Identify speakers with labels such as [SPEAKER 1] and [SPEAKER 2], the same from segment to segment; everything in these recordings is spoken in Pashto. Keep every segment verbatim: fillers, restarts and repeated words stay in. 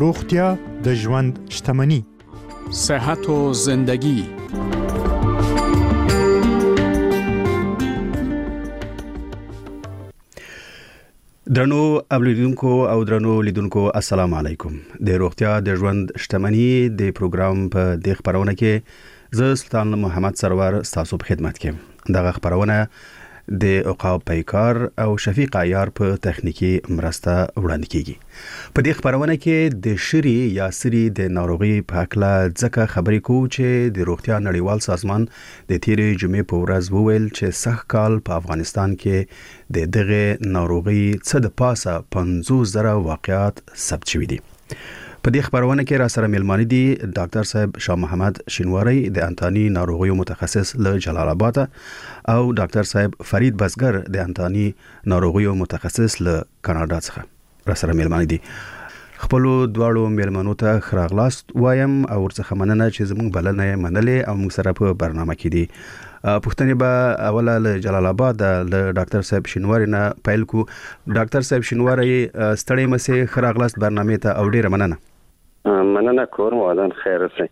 [SPEAKER 1] روغتیا د ژوند شتمني.
[SPEAKER 2] صحت و زندگی.
[SPEAKER 3] درنو اوریدونکو او درنو لیدونکو السلام علیکم. د روغتیا د ژوند شتمني د پروګرام په د خبرونه کې زه سلطان محمد سرور تاسو په خدمت کې. دغه خبرونه د عقاب پیکار او شفیق عیار په تخنیکی مرسته وړاندې کیږي. په دې خبرونه کې د شری یا سری د ناروغي په اړه ځکه خبرې کوو چې د روغتیا نړیوال سازمان د تیرې جمعې په ورځ وویل چې سږ کال په افغانستان کې د دغه ناروغي څخه د پاسه پنځوس زره واقعات ثبت شوي دي. په دې خبرونه کې را سره ملمانه دي ډاکټر صاحب شاه محمد شینواری د انتاني ناروغیو متخصص له جلال آباد او ډاکټر صاحب فرید بزګر د انتاني ناروغیو متخصص له کاناډا څخه را سره ملمانه دي. خپل دواړو ملمنو ته خراغلاست وایم او ورڅخه مننه چې زموږ بلنه منلې او موږ سره په برنامه کې دي. پښتنې به اوله له جلال آباد له ډاکټر صاحب شینواری نه پیل کو. ډاکټر صاحب شینواری ستړي مسه خراغلاست برنامه ته او ډیره مننه.
[SPEAKER 4] مننه کوم ودان خیر اوسئ.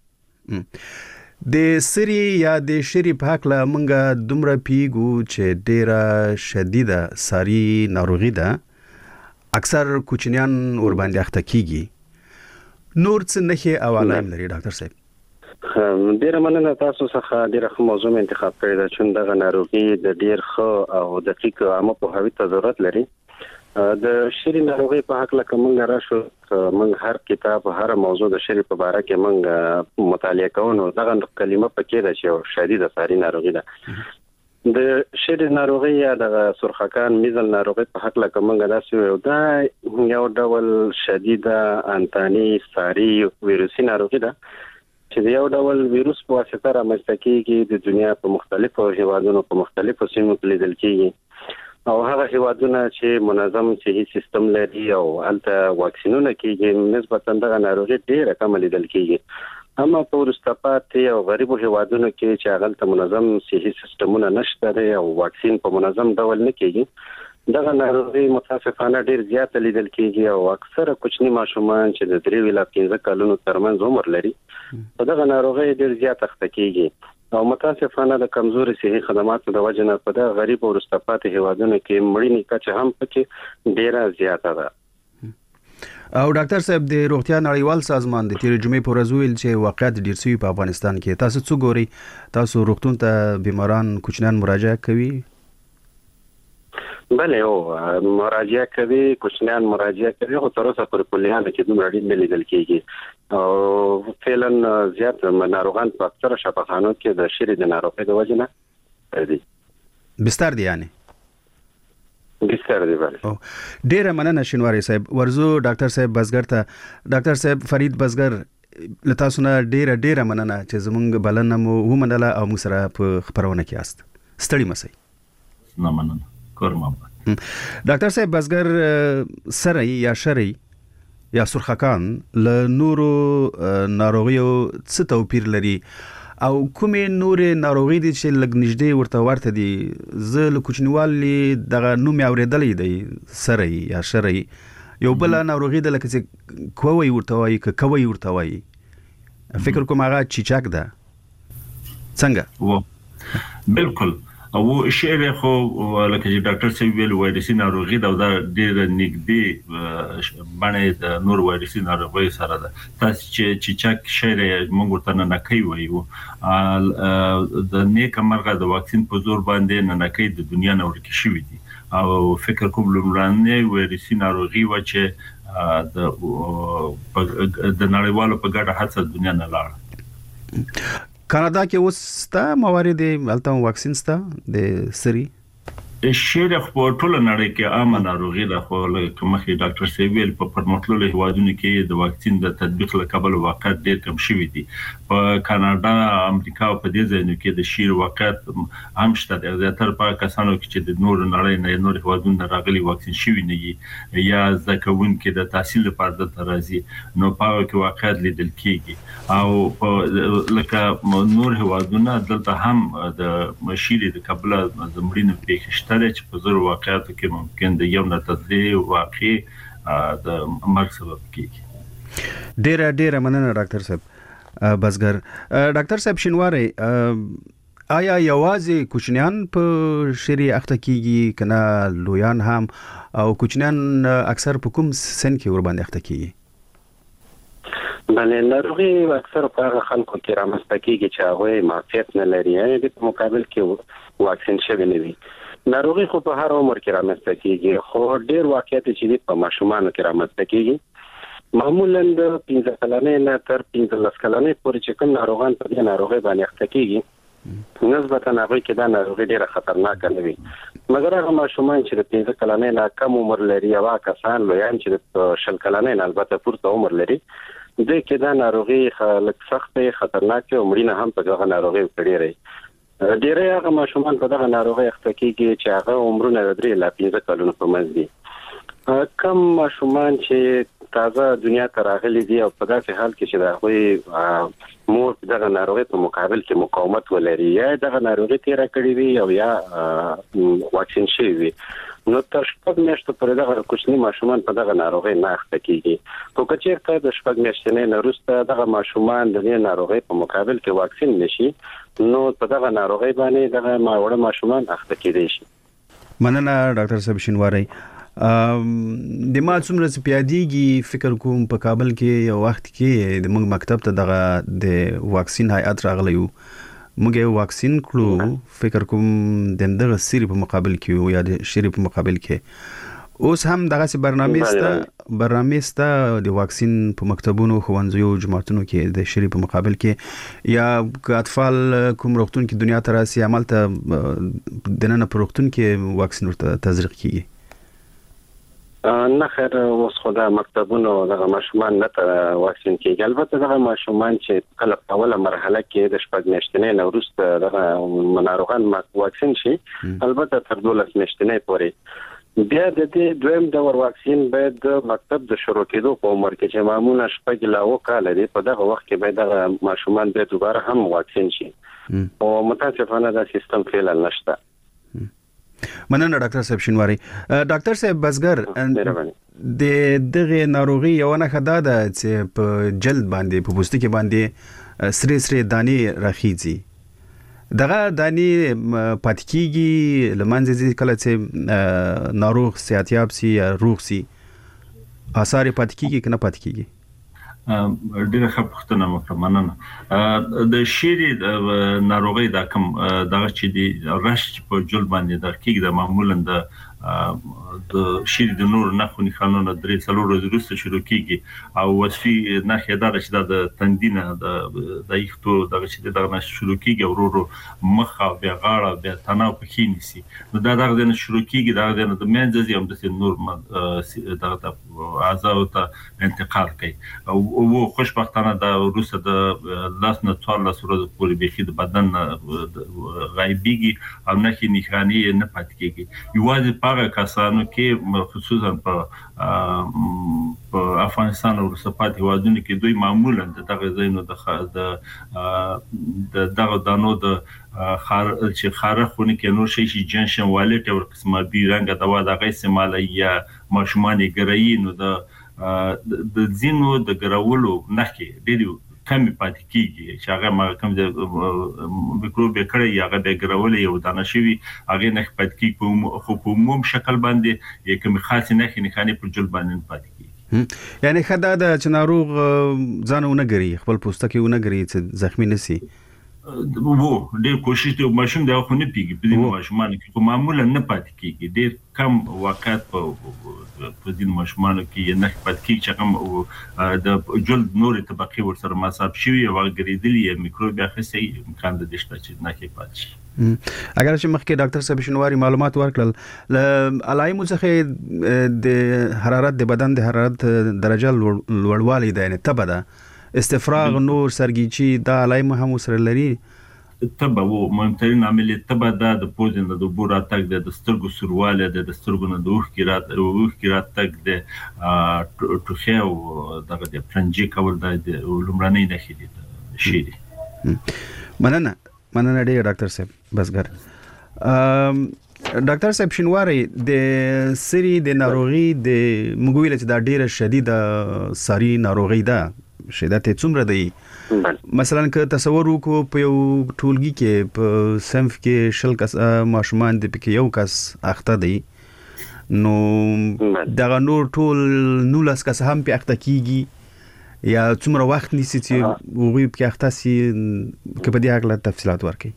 [SPEAKER 3] د سری یا د شری په حق له منګه دومره پیګو چې ډیره شدیده ساری ناروغي ده، اکثر کوچنیان ور باندې اخته کیږي. نور څه نه او علائم لري ډاکټر صاحب؟
[SPEAKER 4] ډیره مننه تاسو څخه ډیره ښه موضوع انتخاب کړی دا چې دغه ناروغي د ډیر ښه او دقیق عامه پوهاوي ته ضرورت لري. د شری ناروغي په حق له کوم راشو موږ هر کتاب هر موضوع د شری په اړه کې موږ مطالعه کوو نو دغه کلمه پکې ده چې شدیده ساری ناروغي ده. د شری ناروغي یا د سرخکان میزل ناروغي په حق له کوم داسې یو دا یو ډول شدیده انتاني ساری ویروسي ناروغي ده چې یو ډول ویروس په واسطه رامنځته کیږي د دنیا په مختلفو هیوادونو په مختلفو سیمو کې لیدل کیږي او هغه هیوادونه چې منظم صحي سیستم لري او الته واکسینونه کیږي نسبتا دغه ناروغي ډیره کم لیدل کیږي. اما په وروسته پاتې او غریبو هیوادونو کې چې هغه ته منظم صحي سیستمونه نشته او واکسین په منظم ډول نه کیږي دغه ناروغي متاسفانه ډیر زیات لیدل کیږي او اکثره کوچني ماشومان چې د درې ویلا پنځه کلونو ترمنځ عمر لري په دغه ناروغي ډیر زیات اخته کیږي او متاسفانه د کمزوري صحي خدماتو د وجه نه په د غریب او وروسته پاتې هیوادونو کې مړینې کچه هم پکې ډیره زیاته ده.
[SPEAKER 3] او ډاکټر صاحب د روغتیا نړیوال سازمان د تیر جمعې په ورځ ویل چې واقعیت ډیر سوي په افغانستان کې. تاسو څه ګوري؟ تاسو روغتون ته بیماران کوچنیان مراجعه کوي؟
[SPEAKER 4] بله او مراجعه کوي کوچنیان مراجعه کوي خو تر اوسه پر کلیان کې دومره ډیر نه لیدل کیږي او فعلا زیات ناروغان په اکثره شفاخانو کې د شری د ناروغۍ د وجه نه دي.
[SPEAKER 3] بستر دي یعنی
[SPEAKER 4] بستر دی بله.
[SPEAKER 3] ډیره مننه شینواری صاحب. ورزو ډاکټر صاحب بزګر ته. ډاکټر صاحب فرید بزګر له تاسو نه ډیره ډیره مننه چې زموږ بلنه مو ومنله او موږ سره په خبرونه کې یاست. ستړي مسئ.
[SPEAKER 5] نه مننه کورم.
[SPEAKER 3] ډاکټر صاحب بزګر سری یا شری یا سرخکان له نورو ناروغیو څه توپیر لري او کومې نورې ناروغي دي چې لږ نږدې ورته ورته دي؟ زه له کوچنیوالي دغه نوم یې اورېدلی دی سری یا شری. یو بله ناروغي ده لکه چې کووی ورته وایي که کوی ورته وایي فکر کوم هغه چیچک ده. څنګه؟
[SPEAKER 5] بالکل او شعر خو لکه چې ډاکټر صاحب ویل وایرسي ناروغي دا ډېر نږدې باندې د نور وایرسي ناروغي سره ده. تاسو چې چیچک شعر موږ ورته نه کوي وایو د نیک مرغه د واکسین په زور باندې نه کوي د دنیا نه ورکه شوی دي او فکر کوم لمړنۍ وایرسي ناروغي و چې د د نړیوالو په ګډه هڅه دنیا نه لاړه.
[SPEAKER 3] کاناډا کې اوس ستا موارد الته واکسین ستا د سری؟
[SPEAKER 5] شیر خو ټول نړۍ کې عامه ناروغي ده خو لکه مخکې ډاکټر صاحب ویل په پرمختللو هیوادونو کې د واکسین د تطبیق له کبله واقعیت ډېر کم شوي دي. په کاناډا، امریکا او په دې ځایونو کې د شیر واقعیت هم شته. د زیاتره په کسانو کې چې د نور نړۍ نه نور هیوادونو راغلي واکسین شوي نه وي یا زده کوونکي د تحصیل لپاره دلته راځي نو په هغه کې واقعیت لیدل کېږي او لکه نور هیوادونه دلته هم د شیر د کبله د مړینو پیښې شته چې په زر واقعاتو کې ممکن د یو نه تر درې واقع د مرګ سبب کیږي.
[SPEAKER 3] ډیر ډیر مننه ډاکټر صاحب بزګر. ډاکټر صاحب شینواری، آیا یوازې کوچنیان په شری اخته کیږي کنه لویان هم، او کوچنیان اکثر په کوم سن کې ور باندې اخته کیږي؟
[SPEAKER 4] بله، ناروغي اکثر په هغه خلکو کې رامنځته کیږي چې هغه معافیت نه لري، یعنې په مقابل کې واکسین شوی نه وي. ناروغي خو په هر عمر کې رامنځته کیږي، خو ډیر واقعیت چې په ماشومانو کې رامنځته کیږي. معمولا د پنځه کلنۍ نه تر پنځلس کلنۍ پورې چې کوم ناروغان په دې ناروغي باندې اخته کیږي، نسبتا هغه کې دا ناروغي ډیره خطرناک نه وي. مګر هغه ماشومان چې د پنځه کلنۍ نه کم عمر لري او کسان لویان چې د شل کلنۍ نه البته پورته عمر لري، د کې دا ناروغي خلک سخت خطرناک او مړینه هم په دغه ناروغي وکړي. ډیری هغه ماشومان په دغه ناروغي اخته کیږي چې هغه عمرونه د درې لا پنځه کلونو په منځ دي. کم ماشومان چې تازه دنیا ته راغلي دي او په داسې حال کې چې د هغوی مور دغه ناروغي په مقابل کې مقاومت ولري، یا دغه ناروغي تیره کړې وي او یا واکسین شوی وي، نو تر شپږ میاشتو پورې دغه کوچني ماشومان په دغه ناروغي نه اخته کیږي. خو که چېرته د شپږ میاشتې نه وروسته دغه ماشومان د دې ناروغي په مقابل کې واکسین نشي، نو په دغه ناروغي باندې دغه ماوړه ماشومان اخته کېدای شي.
[SPEAKER 3] مننه ډاکټر صاحب شینواری. د ما څومره چې پیادېږي فکر کوم په کابل کې یو وخت کې د موږ مکتب ته دغه د واکسین هیئت راغلی و، موږ یې واکسین کړو، فکر کوم د دغه سری په مقابل کې یا د شری په مقابل کې. اوس هم دغه سي برنامه سته برنامه سته د واکسین په مکتبونو، ښوونځیو، جماعتونو کې د شری په مقابل کې، یا اطفال کوم روغتون کې دنیا ته راسي عمل ته د نن په روغتون کې واکسین ورته تزریق کیږي؟
[SPEAKER 4] نه خیر، اوس خو د مکتبونو دغه ماشومان نه ته واکسین کیږي. البته دغه ماشومان چې کله په اوله مرحله کې د شپږ میاشتې نه وروسته دغه ناروغان واکسین شي، البته تر دولس میاشتې پورې، بیا د دې دویم ډول واکسین باید د مکتب د شروع کېدو په عمر کې چې معمولا شپږ لا اوه کاله دي، په دغه وخت کې باید دغه ماشومان بیا دوباره هم واکسین شي، او متاسفانه دا سیستم فعلا نشته.
[SPEAKER 3] مننه ډاکټر صاحب شینواری. ډاکټر صاحب بزګر، د دغه ناروغي یو نه خدا ده چې په جلد باندې په پوستکي باندې سری سری دانی راخیږي، دغه دانی پات کیږي لمنځه کله چې ناروغ صحتیاب سي یا روغ سي، آثار پات کیږي کنه پات کیږي؟
[SPEAKER 5] ډیره ښه پوښتنه وکړه، مننه. د شری ناروغي دا کوم دغه چې د رش په جل باندې د کېږي، د معمولا د د شری د نور نخونی خانونه درې څلور ورځې وروسته شروع کیږي، او وصفي نښه دا چې د تندینه د د یختو دغه چې دغه نشه شروع کیږي، ورورو مخ او بیا غاړه بیا تناو پکې نیسي، نو دا دغه نه شروع کیږي، دغه نه د منځ هم د نور دغه اعضاء ته انتقال کوي، او خوشبختانه دا وروسته د لاس نه څوارلس ورځې پورې بيخي د بدن غایبیږي او نښې نښانې نه پاتې کیږي. یوازې په هغه کسانو کې خصوصا په په افغانستان او سپات هیوادونو کې دوی معمولا دغه زینو د د دغه دانو د خار چې خارخونه کې نور شي چې جنشن والټ او قسمه بي رنګ دوا دغه استعمال یا ماشومان ګرایي، نو د د زینو د ګراولو نخې ډېر کم پاتې کیږي، چې هغه ما کوم د میکروب کړي هغه د ګراولې یو دانه شوی هغه نه پاتې کیږي، خو په عموم شکل باندې یو کوم خاص نه خني په جل باندې پاتې کیږي.
[SPEAKER 3] یعنی خدای د چناروغ ځانونه ګری خپل پوستکي ونه ګری چې زخمی نسی،
[SPEAKER 5] وو ډېر کوشش دی ماشوم دا خو نه پیږي په دې ماشومان کې، خو معمولا نه پاتې کیږي، ډېر کم وخت په په دې ماشومان کې نه پاتې کیږي چې کوم د جلد نورې طبقه ورسره مصاب شوی او غریدلی میکروب اخیسي امکان د دشته چې نه کې پاتې شي.
[SPEAKER 3] اگر چې مخکې ډاکټر صاحب شینواری معلومات ورکړل ل علایمو څخه د حرارت د بدن د حرارت درجه لوړوالی ده، یعنی تبه ده، استفراغ، نور سرګیچي، دا علایمو هم سره لري.
[SPEAKER 5] تبه وو مهمترین عامل تبه ده، د پوزن د بورا تک د سترګو سرواله د سترګو نه د اوخ کیرات اوخ کیرات تک د ټوخه او دغه د پرنجي کول د لومړنۍ نه خېدي شي دي.
[SPEAKER 3] مننه مننه ډیر ډاکټر صاحب بزګر. ډاکټر صاحب شینواری د سری د ناروغي د مګویل چې دا ډیره شدیده ساری ناروغي ده شدت څومره دی مثلا که تصور وکړو په یو ټولګي کې په صنف کې شل کس ماشومان د پکې یو کس اخته دی نو دا نور ټول نولس کس هم په اخته کیږي یا څومره وخت نیسي چې وګړي په اخته سي کې په دې اړه تفصيلات ورکړي.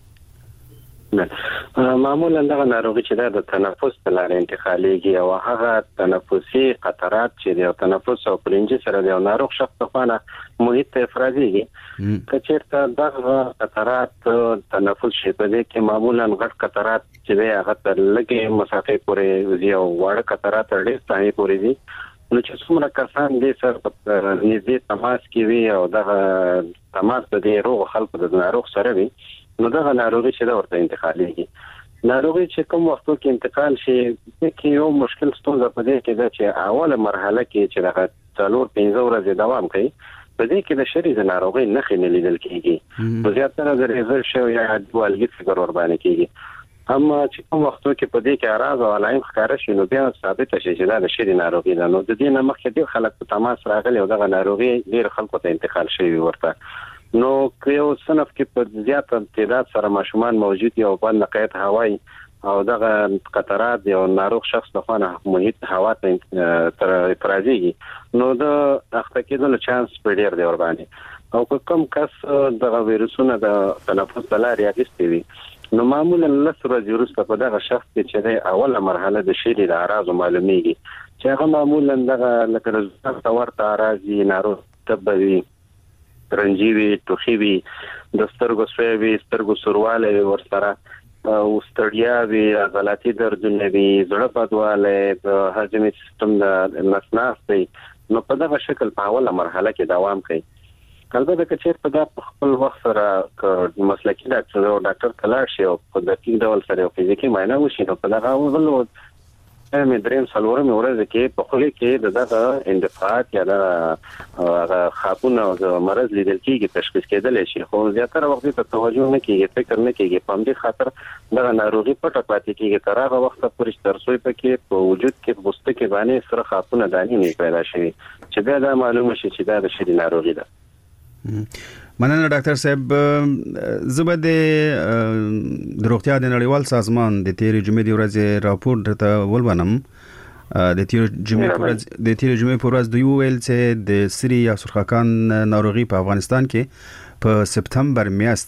[SPEAKER 4] معمولا دغه ناروغي چې د تنفس په لارې انتقالېږي او هغه تنفسي قطرات چې د تنفس او پرنجي سره د ناروغ شخص په خانه محیط ته افرازيږي کچېرته دغه قطرات تنفس شي په دې کې معمولا غټ قطرات چې د هغه تر لګي مسافه پورې وزي او وړ قطرات ډېر ستاني پورې دي نو چې څومره کسان دې سره نږدې تماس کوي او دغه تماس د روغ خلکو د ناروغ سره وي نو دغه ناروغي چې دا ورته انتقالېږي ناروغي چې کوم وخت کې انتقال شي کې یو مشکل ستونزه په دې کې ده چې اوله مرحله کې چې دغه څلور پنځه ورځې دوام کوي په دې کې د شری د ناروغي نښې نه لیدل کېږي په زیاتره د ریزر شو یا دوالګي فکر ور باندې کېږي اما چې کوم وخت کې په دې کې اراز او علائم ښکار شي نو بیا ثابت شي چې دا د شری ناروغي ده نو د دې نه مخکې ډېر خلک په تماس راغلي او دغه ناروغي ډېر خلکو ته انتقال شوی ورته نو که یو صنف کې په زیات تعداد سره ماشومان موجود یو بند قید هوایی او دغه قطرات یو ناروغ شخص د خانه محیط هوا ته تر افرازيږي نو د اخته کېدل چانس په ډیر دی ور باندې او کوم کس دغه ویروسونه د تنفس په لارې اخیستي وي نو معمولا لس ورځې وروسته په دغه شخص کې چې اوله مرحله د شری د اعراض معلومیږي چې هغه معمولا دغه لکه د ورته اعراضي ناروغ تبوي رنجيوي ټوخيوي د سترګو سوي سترګو سرواله ورسره او ستړیا وي غلطي دردونه وي زړه بدواله د هضمي سیستم د نسناستي نو په دغه شکل په اوله مرحله کې دوام کوي کله چې چیرته د خپل وخت سره مسلکي ډاکټر او ډاکټر کلاړ شي او په دقیق ډول سره فزیکي معاینه وشي نو په دغه ولو مې دریم څلورم ورځ کې په خله کې دغه اندفاعات یا د خاپونه او مرض لیدل کېږي تشخیص کېدل شي خو زیاتره وخت ته توجه نه کېږي فکر نه کېږي په دې خاطر دغه ناروغي پټه پاتې کېږي تر هغه وخت پورې تر څو پکې په وجود کې بوسته کې باندې سره خاپونه دانی نه پیدا شي چې بیا دا معلومه شي چې دا د شری ناروغي ده.
[SPEAKER 3] مننه ډاکټر صاحب زبر د روغتیا د نړیوال سازمان د تیر جمعې د ورځې راپور ته ولونم د تیر جمعې پر ورځ د تیر جمعې پر ورځ دوی ویل چې د سری یا سرخکان ناروغي په افغانستان کې په سپتمبر میاشت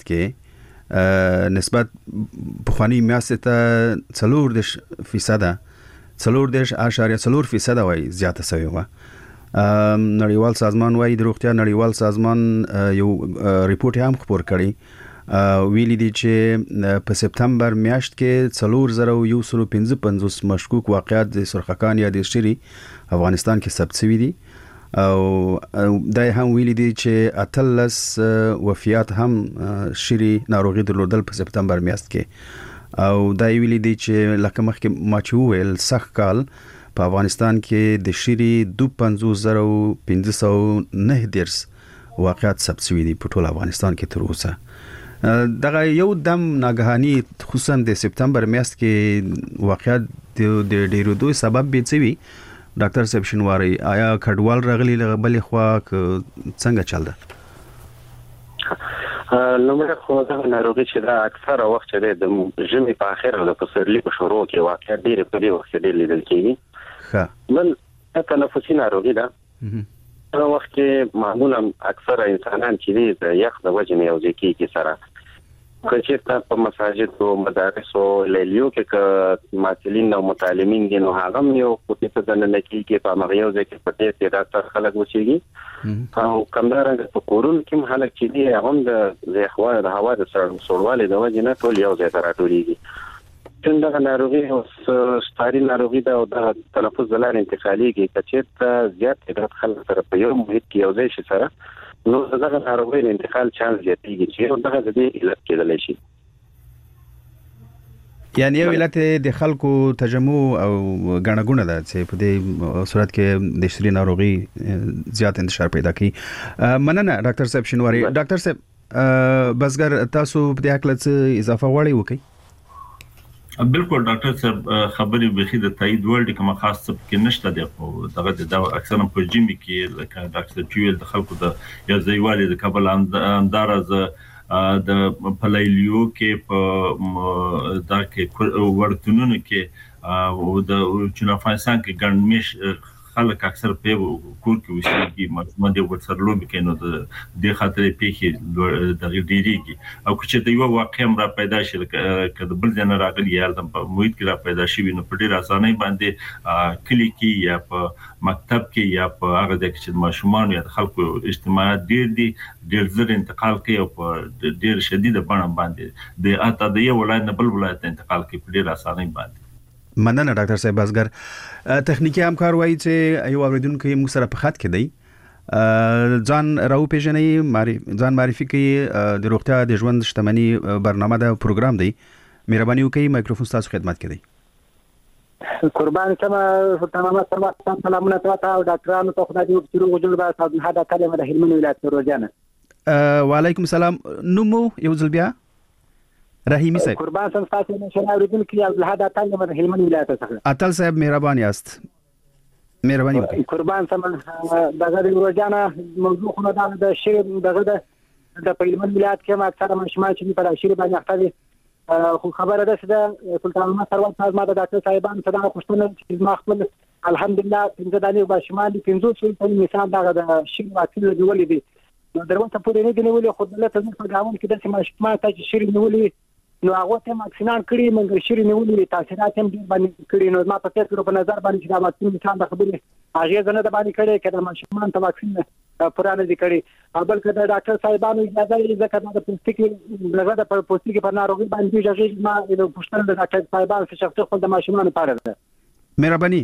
[SPEAKER 3] کې نسبت پخوانی میاشت ته څلور فیصد څلور دش اشاریه څلور فیصد وای زیاته شوی و. نړیوال سازمان وايي د روغتیا نړیوال سازمان یو ریپورت هم خبر کړی ویلي دی چې په سپتمبر میاشت کې څلور زره یو سل پنځه پنځوس مشکوک واقعات د سرخکان یا د شری افغانستان کې ثبت شوي دي او دا هم ویلي دی چې اتلس وفیات هم شری ناروغي درلودل په سپتمبر میاشت کې او دا ویلي دی چې لکه مخکې ما چې ویل سخت کال په افغانستان کې د شری دوه پنځوس زره پنځه سوه نه درس واقعات ثبت شوي دي په ټول افغانستان کې تر اوسه دغه یو دم ناګهاني خصوصا د سپتمبر میاشت کې واقعات د ډیرو دوی سبب به څه وي ډاکټر صاحب شینواری آیا کډوال راغلي بلې خوا څنګه چل ده؟
[SPEAKER 4] لمړه خو دا ناروغي چې دا اکثره وخت چې د ژمي په اخر او د پسرلي په شروع کې واقعا ډېر په دې وخت کې لیدل کېږي. ښه بل تنفسي ناروغي ده هغه وخت کې معمولا اکثره انسانان چې د یخ د وجې نه یو ځای کېږي سره کچېرته په مساجد او مدارس او لیلیو کې ک معلمین او متعلمین دي نو هغه یو کوټه ته د نه کېږي په هغه یو ځای کې پټې ته راځي خلک وچیږي او کمدارنګ په کورون کې خلک چې دي هغه د زهوا د هوا د سړوالې د وجې نه ټول یو ځای ته راټولېږي څنګه ناروغي او ستاري ناروغي دا او د تنفس زلار انتقالېږي کچېرته زیات عدد خلک سره په یو محیط کې یو ځای شي سره نو دغه ناروغي د انتقال چانس زیاتېږي چې دغه د دې علت کېدلی شي.
[SPEAKER 3] یعنی یو علت د خلکو تجمع او غنغونه ده چې په دې صورت کې د شری ناروغي زیات انتشار پیدا کوي. مننه ډاکټر صاحب شینواری. ډاکټر صاحب بسګر تاسو په دې اړه څه اضافه غواړئ وکړئ؟
[SPEAKER 5] بالکل ډاکټر صاحب خبرې به خې د تایید ورډ کوم خاص څه کې نشته دی خو دغه د اکثر په جیمی کې لکه ډاکټر چویل د خلکو د یا ځایوالي د کابل انداز د پلایلیو کې په دا کې ورتونونو کې او د چنا افغانستان کې ګڼمش خلک اکثر په کور کې وسیږي مګر د ورسره لوبي کینو د د خاطرې پیخي د ډیریږي او چې د یو واقع را پیدا شي کله بل ځنه راغلی یا د محیط کې را پیدا شي نو په ډیر اسانه باندې کلی کې یا په مکتب کې یا په هغه د چې ماشومان یا خلکو اجتماعات ډیر دي ډیر زر انتقال کوي او په ډیر شدید بڼه باندې د اته د یو ولایت نه بل ولایت انتقال کوي په ډیر اسانه باندې.
[SPEAKER 3] مننه ډاکټر صاحب بازګر. تخنیکی همکار وایي چې یو اوریدونکو موږ سره په خط کې دی ځان راو پیژنې ماري ځان معرفي کوي د روغتیا د ژوند شتمنۍ برنامه دا پروګرام دی مهرباني وکړئ مایکروفون تاسو خدمت کوي.
[SPEAKER 6] قربان سم تمام سم سلامونه تاسو او ډاکټرانو ته خدای دې وکړي وجود به تاسو هدا کلمه د هلمند ولایت روزانه.
[SPEAKER 3] وعلیکم السلام. نومو یو ځل بیا رحیمی صاحب.
[SPEAKER 6] قربان سم تاسو نه شنه اوریدونکو عبد الحد اتل د هلمند ولایت څخه.
[SPEAKER 3] اتل صاحب مهرباني است. مهرباني وکړئ.
[SPEAKER 6] قربان سم دغه روزانه موضوع خو نه د شیر دغه د هلمند ولایت کې ما اکثر مشمال چې په شیر باندې اخته خو خبره ده چې سلطان محمد سروت صاحب ما د ډاکټر صاحبان څخه خوشتنه چې ما خپل الحمدلله پنځه دانې په شمال پنځه څو په مثال دغه د شیر واکسین جوړولې دي نو دروته پورې نه دی نیولې خو دلته څنګه په ګاون کې د سیمه ما ته شیر نیولې نو هغه ته واکسینان کړی منګ شری نیولې تاثیرات هم ډیر باندې کړی نو ما په فکر په نظر باندې چې دا واکسین مثال د خبرې هغه زنه د باندې کړی کله ماشومان ته واکسین پرانه دي کړی اول کله ډاکټر صاحبانو اجازه یې ځکه د پوستکي لږه د پوستکي پر ناروغي باندې ځکه ما د پوښتنه د ډاکټر صاحبانو څخه شخصي خپل د ماشومان لپاره ده.
[SPEAKER 3] مهرباني.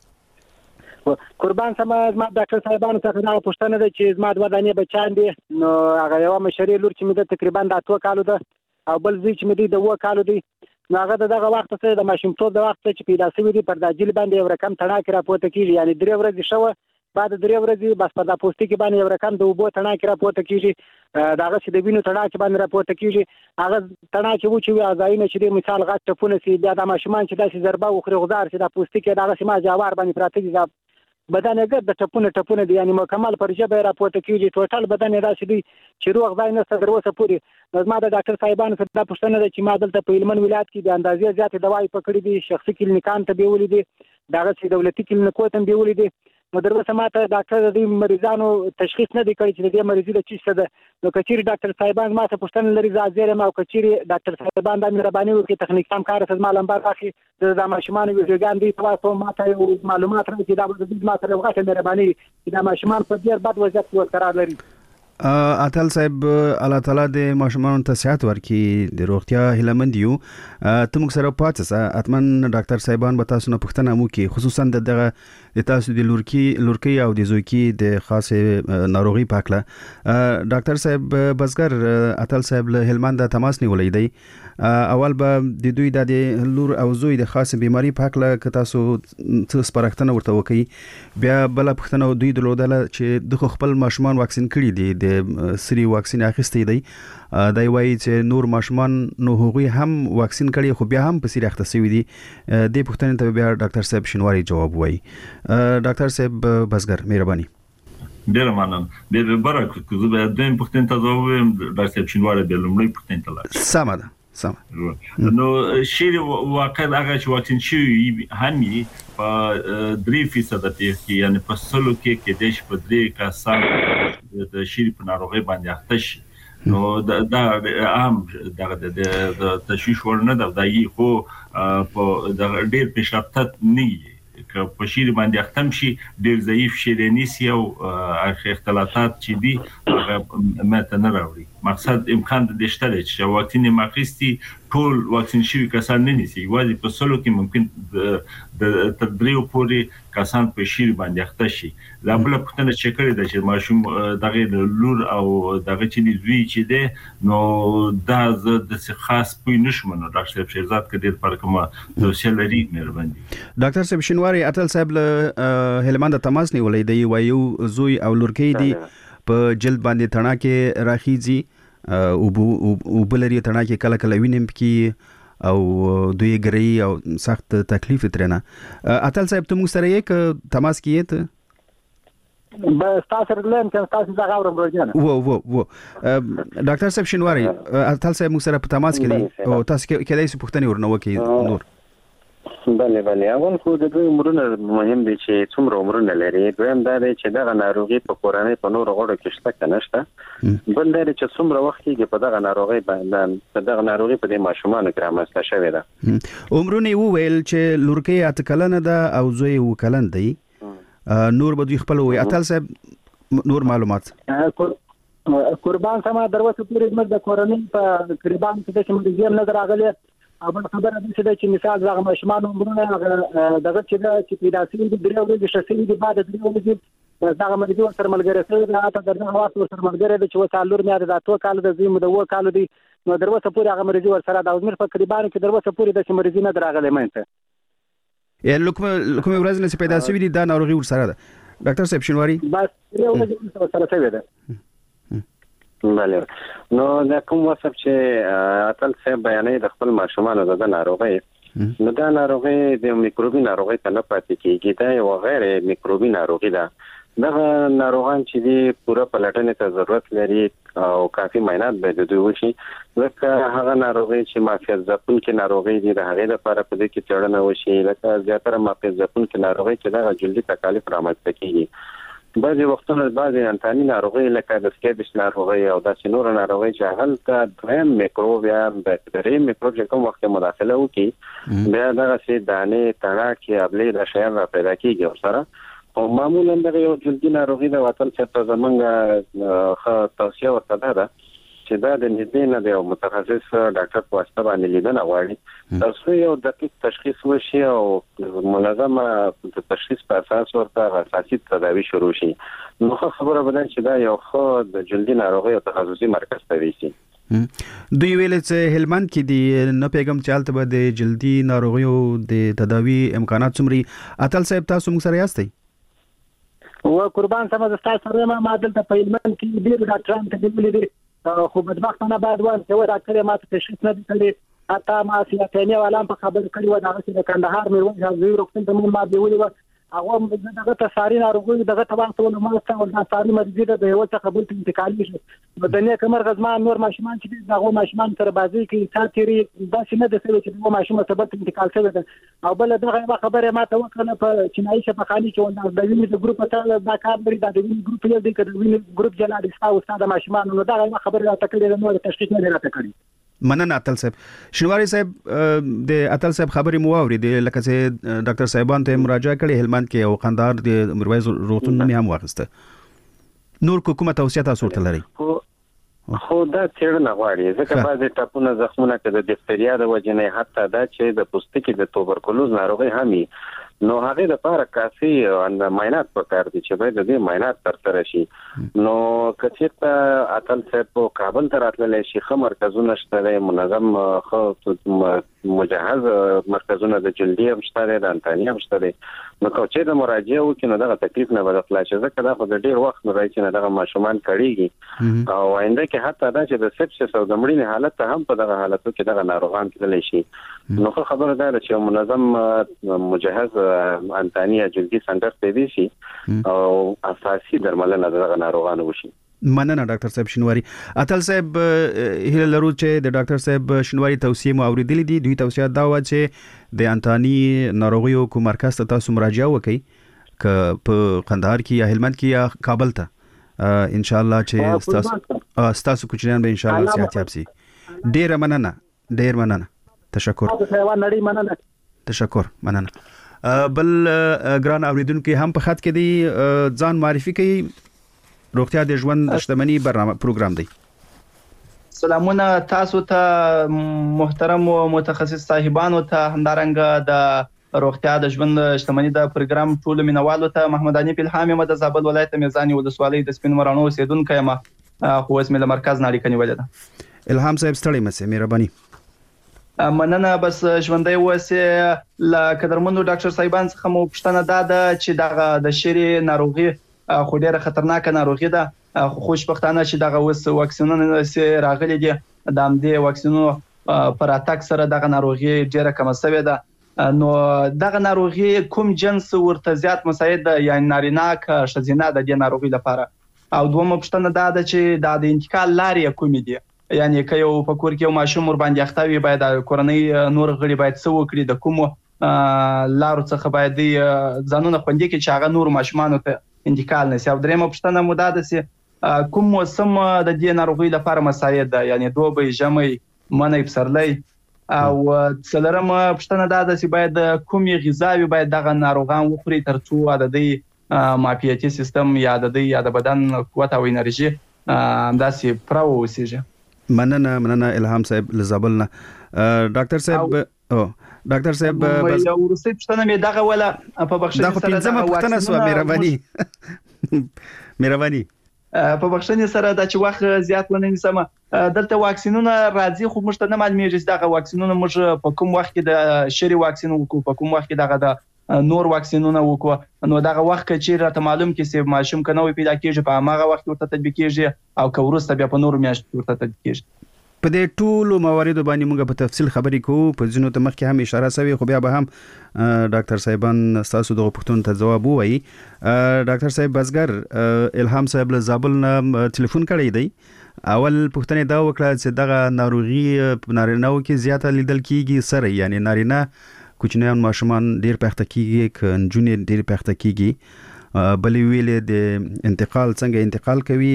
[SPEAKER 6] قربان سم ما ډاکټر صاحبانو څخه دا پوښتنه ده چې ما د ودانې بچان دي نو هغه یو مشري لور چې مې تقریبا د اتو کالو ده او بل ځای چې مې د وو کالو دی نو هغه دغه وخت سره د ماشومتوب د وخت چې پیدا شوی دی پر داجل باندې یو رقم تڼاک را پوته کیږي یعنی درې ورځې شو بعد درې ورځې بس پر د پوستکي باندې یو رقم د وبو تڼاک را پوته کیږي داغه چې د وینو تڼاک باندې را پوته کیږي هغه تڼاک وو چې ځایونه چې مثال غټ ټپونه سي بیا د ماشومان چې داسې ضربه وخوري غزار چې د پوستکي دغه سیمه جوار باندې پراته دي بدن یې د ټپونه ټپونه دي یعنی مکمل پر جبه را پوته کیږي ټوټل بدن یې راشي دي چې روغ ځای نه ستر وسه پوری نظم د ډاکټر صاحبانو سره د پښتنه د چې ما دلته په هلمند ولایت کې د اندازې زیات دوايي پکړې دي شخصي کلینیکان ته بیولې دي دغه چې دولتي کلینیکو ته بیولې دي نو دروسه ماته ډاکټر د مریضانو تشخیص نه دی کړی چې د مریض د چی څه ده نو کچيري ډاکټر صاحبان ماته پښتنه لري ځاځره ما کچيري ډاکټر صاحبان د مهرباني وکړي تخنیک کام کار سره معلومات راکړي د ماشومان ویډیوګان دي تاسو ماته معلومات راکړي دا د ماته وغوښته مهرباني چې د ماشومان په ډیر بد وضعیت کې قرار لري.
[SPEAKER 3] اتل صاحب الله تعالی د ماشومان ته صحت ورکړي د روغتیا هیلمند یو ته موږ سره پاتې اتمن ډاکټر صاحبان به تاسو نه پوښتنه مو کې خصوصا دغه د تاسو د لورکی لورکی او د زوکی د خاصه ناروغي پاکله ډاکټر صاحب بزګر اتل صاحب له هلمند تماس نیولې دی اول به د دوی د لور او زوی د خاصه بیماری پاکله ک تاسو څه سپارښتنه ورته وکي بیا بل پوښتنه دوی د لودله چې د خپل ماشومان واکسین کړي دي د سری واکسین اخیستې دی دا وایي چې نور ماشومان نو هغوی هم واکسین کړي خو بیا هم په سری اخته شوی دي د پوښتنې ته بیا ډاکټر صاحب شینواری جواب وایي. ډاکټر صاحب بزګر مهرباني.
[SPEAKER 5] ډیر مننه ډیر برکت که زه به د پوښتنې ته جواب وایم ډاکټر صاحب شینواری د لومړی پوښتنې ته لاړ.
[SPEAKER 3] سمه ده سمه.
[SPEAKER 5] نو شیر واقع هغه چې واکسین شوی همي په درې فیصد کې یعنی په سلو کې کې د شپ درې کسان د شیر په ناروغي باندې اخته شي نو دا عام دغه د تشویش ورنه دا دایي خو په د ډیر پیشرفت نه که په شیر باندې ختم شي ډیر ضعیف شیرینیسی او اختلافات چې دي هغه ماته نه راوړي مقصد امکان د شته چې واکسین ماخستی ټول واکسین شوی کسان نه نيسي وایي په سلو کې ممکن د تدریو پوري کسان په شیر باندې اخته شي لا بل پښتنه چې کړی د چې ماشوم دغه لور او دغه چې دی زوی چې دی نو دا د خاص پوی نشمنه ډاکټر شهزاد کډیر پر کومه توصیه لري مهرباني.
[SPEAKER 3] ډاکټر صاحب شینواری اتل صاحب له هلمند تماس نیولې دی وایو زوی او لورکې دی په جلد باندې تڼاکه راخیږي او بلری تڼاکه کله کله وینم کې او دوی ګری او سخت تکلیف ترنه. اتل صاحب ته موږ سره یک تماس کیته
[SPEAKER 6] بس تاسو رګلم چې تاسو څنګه اورم ورجنه
[SPEAKER 3] و و و ډاکټر صاحب شینواری اتل صاحب موږ سره په تماس کې دي او تاسو کې کله څه پوښتنه ورنه وکي نور.
[SPEAKER 4] بله بله اول خو د دوی عمرونه مهم دي چې څومره عمرونه لري. دویم دا دی چې دغه ناروغي په کورنۍ په نور غړو کې شته کنه شته. بل دا دی چې څومره وخت کې په دغه ناروغي باندې په دغه ناروغي په دې ماشومان کې رامنځته شوې ده.
[SPEAKER 3] عمرونه یو ویل چې لورکۍ اته کلنه ده او زوی و کلن دی. نور به دوی خپل وي. اتل صاحب نور معلومات
[SPEAKER 6] قربان سما دروازه پورې موږ د کورنۍ په تقریبا کې چې موږ یې نه راغلي اول خبره ده چې مثال زغم ماشومان عمرونه دغه چې دا چې پیدا شي د درې ورځې شخصي د بعد د درې ورځې دغه مرګ سره ملګری سره دا ته درنه حواس سره ملګری د چې وسالور مې د تاسو کال د زمو د و کال دی نو دروازه پورې هغه مرګ ور سره د عمر په تقریبا کې دروازه پورې د مرګ نه دراغله مېنته
[SPEAKER 3] یا لکه کوم ورځ نه پیدا شوی دی دا ناروغي ور سره ده. ډاکټر صاحب شینواری
[SPEAKER 6] بس یو ورځ سره شوی ده.
[SPEAKER 4] بله نو دا کوم وصف چې اتل صاحب بیانې د خپل ماشومان د ناروغي نو دا ناروغي د میکروبي ناروغي ته نه پاتې کیږي. دا یو غیر میکروبي ناروغي ده. دغه ناروغان چې دی پوره پلټنې ته ضرورت لري او کافي معاینات به د دوی وشي. ځکه هغه ناروغي چې مافیت ځپونکې ناروغي دي د هغې لپاره په دې کې څېړنه وشي. لکه زیاتره مافیت ځپونکې ناروغي چې دغه جلدي تکالیف رامنځته کیږي. بعضې وختونه بعضې انتاني ناروغي لکه د سکیبس ناروغي او داسې نور ناروغي چې هلته دویم میکروب یا باکتري میکروب چې کوم وخت مداخله وکړي بیا دغسې دانې تڼاکې ابلې دا شیان را پیدا کېږي ورسره. او معمولا دغه یو جلدي ناروغي د وطن صاحب ته زمونږ ښه توصیه ورته دا ده چې دا د نږدې نه د یو متخصص ډاکټر په واسطه باندې لیدنه غواړي تر څو یو دقیق تشخیص وشي او منظمه د تشخیص په اساس ورته اساسي تداوی شروع شي. نو خبره به ده چې دا یو ښه د جلدي ناروغي او تخصصي مرکز ته ویسي.
[SPEAKER 3] دوی ویل چې هلمند کې دی نه پیغام چالت به د جلدي ناروغیو د تداوی امکانات څومره. اتل صاحب تاسو موږ سره یاستئ؟
[SPEAKER 6] و قربان سم د تاسو سره ما دلته په هلمند کې ډیر ډاکټران ته ویلي دي خو بدبختانه بعد وان چې و ډاکټر ما ته تشخیص نه دی حتی ما سیاتنی ولام په خبر کړی و دا چې د کندهار مې وځه زوی روغتون ته مون ما دی ویلي و هغه دغه تساری ناروغي دغه تبان ته نو ما ته ول تساری مرضی ده د یو څه قبول ته انتقالي شي بدنه کمر غزمان نور ماشومان چې دغه ماشومان تر بازي کې ساتيري داسې نه د سوي چې دغه ماشومان ته بل انتقال شوی ده. او بل دغه خبره ما ته وکړه په چینایي شفاخاني کې ول د وینې د ګروپ ته دا کار لري د وینې ګروپ یو دی کړي وینې ګروپ جلا دي تاسو استاد ماشومان نو دا خبره راته کړې نو تشخیص نه راته کړی.
[SPEAKER 3] مننه اتل صاحب. شینواری صاحب د اتل صاحب خبرې مو اوري د لکه چې ډاکټر صاحبان ته مراجعه کړې هلمند کې او قندهار د مرویز روغتون نه هم واخسته. نور کومه توصیه تاسو ورته لري؟
[SPEAKER 4] خو دا څېړنه غواړي ځکه بعضې ټاپونه زخمونه که د دیفتریا د وجې نه حتی دا چې د پوستکي د توبرکلوز ناروغي هم وي نو هغې دپاره کافي معاینات پکار دي چې باید د دې معاینات ترسره شي. نو که چېرته اتل صاحب په کابل ته راتللی شي ښه مرکزونه شته دی منظم ښه مجهز مرکزونه د جلدي هم شته دی د انتاني هم شته دی نو که چېرته مراجعه وکړي نو دغه تکلیف نه به د خلاص شي ځکه دا خو د ډېر وخت نه راځي چې نه دغه ماشومان کړېږي او آینده کې حتی دا چې د سپسس او د مړینې حالت ته هم په دغه حالتو کې دغه ناروغان تللی شي. نو خو خبره دا ده چې منظم مجهز انتاني یا جلدي سنټر ته دی شي او اساسي درملنه دغه ناروغانو وشي.
[SPEAKER 3] مننه ډاکټر صاحب شینواری. اتل صاحب هیله لرو چې د ډاکټر صاحب شینواری توصیه مو اوریدلې دي. دوی توصیه دا و چې د انتاني ناروغیو کوم مرکز ته تاسو مراجعه وکړئ که په قندهار کې یا هلمند کې یا کابل ته ان شاء الله چې تاسو تاسو کوچنیان به ان شاء الله صحت یاب شي. ډیر مننه ډیر مننه. تشکر تشکر مننه. بل ګران اوریدونکو هم په خط کې دی ځان معرفي کوي. روغتیا د ژوند شتمنۍ برنامه پروګرام دی.
[SPEAKER 7] سلامونه تاسو ته محترم متخصص صاحبانو ته همدارنګه د روغتیا د ژوند شتمنۍ د پروګرام ټول مینوالو ته محمد انیف الهام یم د زابل ولایت میزان ولسوالۍ د سپین مرانو اوسیدونکی یم خو اوس مې له مرکز نه اړیکه نیولې ده.
[SPEAKER 3] الهام صاحب ستړی مشه مهرباني.
[SPEAKER 7] مننه بس ژوندۍ اوسې له قدرمنو ډاکټر صاحبان څخه مو پوښتنه دا ده چې دغه د شری ناروغي خو ډیره خطرناکه ناروغي ده خو خوشبختانه چې دغه اوس واکسینونه راغلي دي د همدې واکسینونو پر اتاک سره دغه ناروغي ډیره کم شوې ده. نو دغه ناروغي کوم جنس ورته زیات مساعد ده، یعنی نارینه که ښځینه د دې ناروغي لپاره؟ او دومره پوښتنه دا ده چې دا د انتقال لارې کومې دي؟ یعنی که یو په کور کې یو ماشوم ور باندې اخته وي، باید د کورنۍ نور غړي باید څه وکړي، د کومو لارو څخه باید ځانونه خوندي کړي چې هغه نور ماشومانو ته انتقال نشي؟ او دریمه پوښتنه مو دا ده چې کوم موسم د دې ناروغۍ لپاره مساعد ده، یعنی دوبی، ژمی، منی، پسرلی؟ او څلورمه پوښتنه دا ده چې باید کومې غذاوې باید دغه ناروغان وخوري ترڅو د دوی معافیتي سیستم یا د دوی یا د بدن قوت او انرژي همداسې پوره واوسیږي.
[SPEAKER 3] مننه مننه الهام صاحب لزابل نه. ډاکټر صاحب او ډاکټر صاحب
[SPEAKER 7] بس یو ورسې پښتنه مې دغه ولا په بخښنې
[SPEAKER 3] سره دا پښتنه پښتنه سو مهرباني مهرباني
[SPEAKER 7] په بخښنې سره دا چې وخت زیات ونه نیسم، دلته واکسینونه راځي خو موږ ته نه معلومیږي چې دغه واکسینونه موږ په کوم وخت کې د شری واکسین وکړو، په کوم وخت کې دغه د نور واکسینونه وکړو. نو دغه وخت کې چې راته معلوم کې چې ماشوم کنه وي پیدا کیږي په هغه وخت ورته تطبیق کیږي او که ورسته بیا په نور میاشت ورته تطبیق کیږي.
[SPEAKER 3] په دې ټولو مواردو باندې موږ په تفصیل خبرې کوو، په ځینو ته مخکې هم اشاره شوی، خو بیا به هم ډاکټر صاحبان تاسو دغه پوښتنو ته ځواب ووایي. ډاکټر صاحب بزګر الهام صاحب له زابل نه ټلیفون کړی دی. اول پوښتنه دا وکړه چې دغه ناروغي په نارینه‌و کې زیاته لیدل کیږي سره، یعنی نارینه کوچنیان ماشومان ډیر پخته کیږي که نجونې ډیر پخته کیږي؟ بلې ویلې د انتقال څنګه انتقال کوي،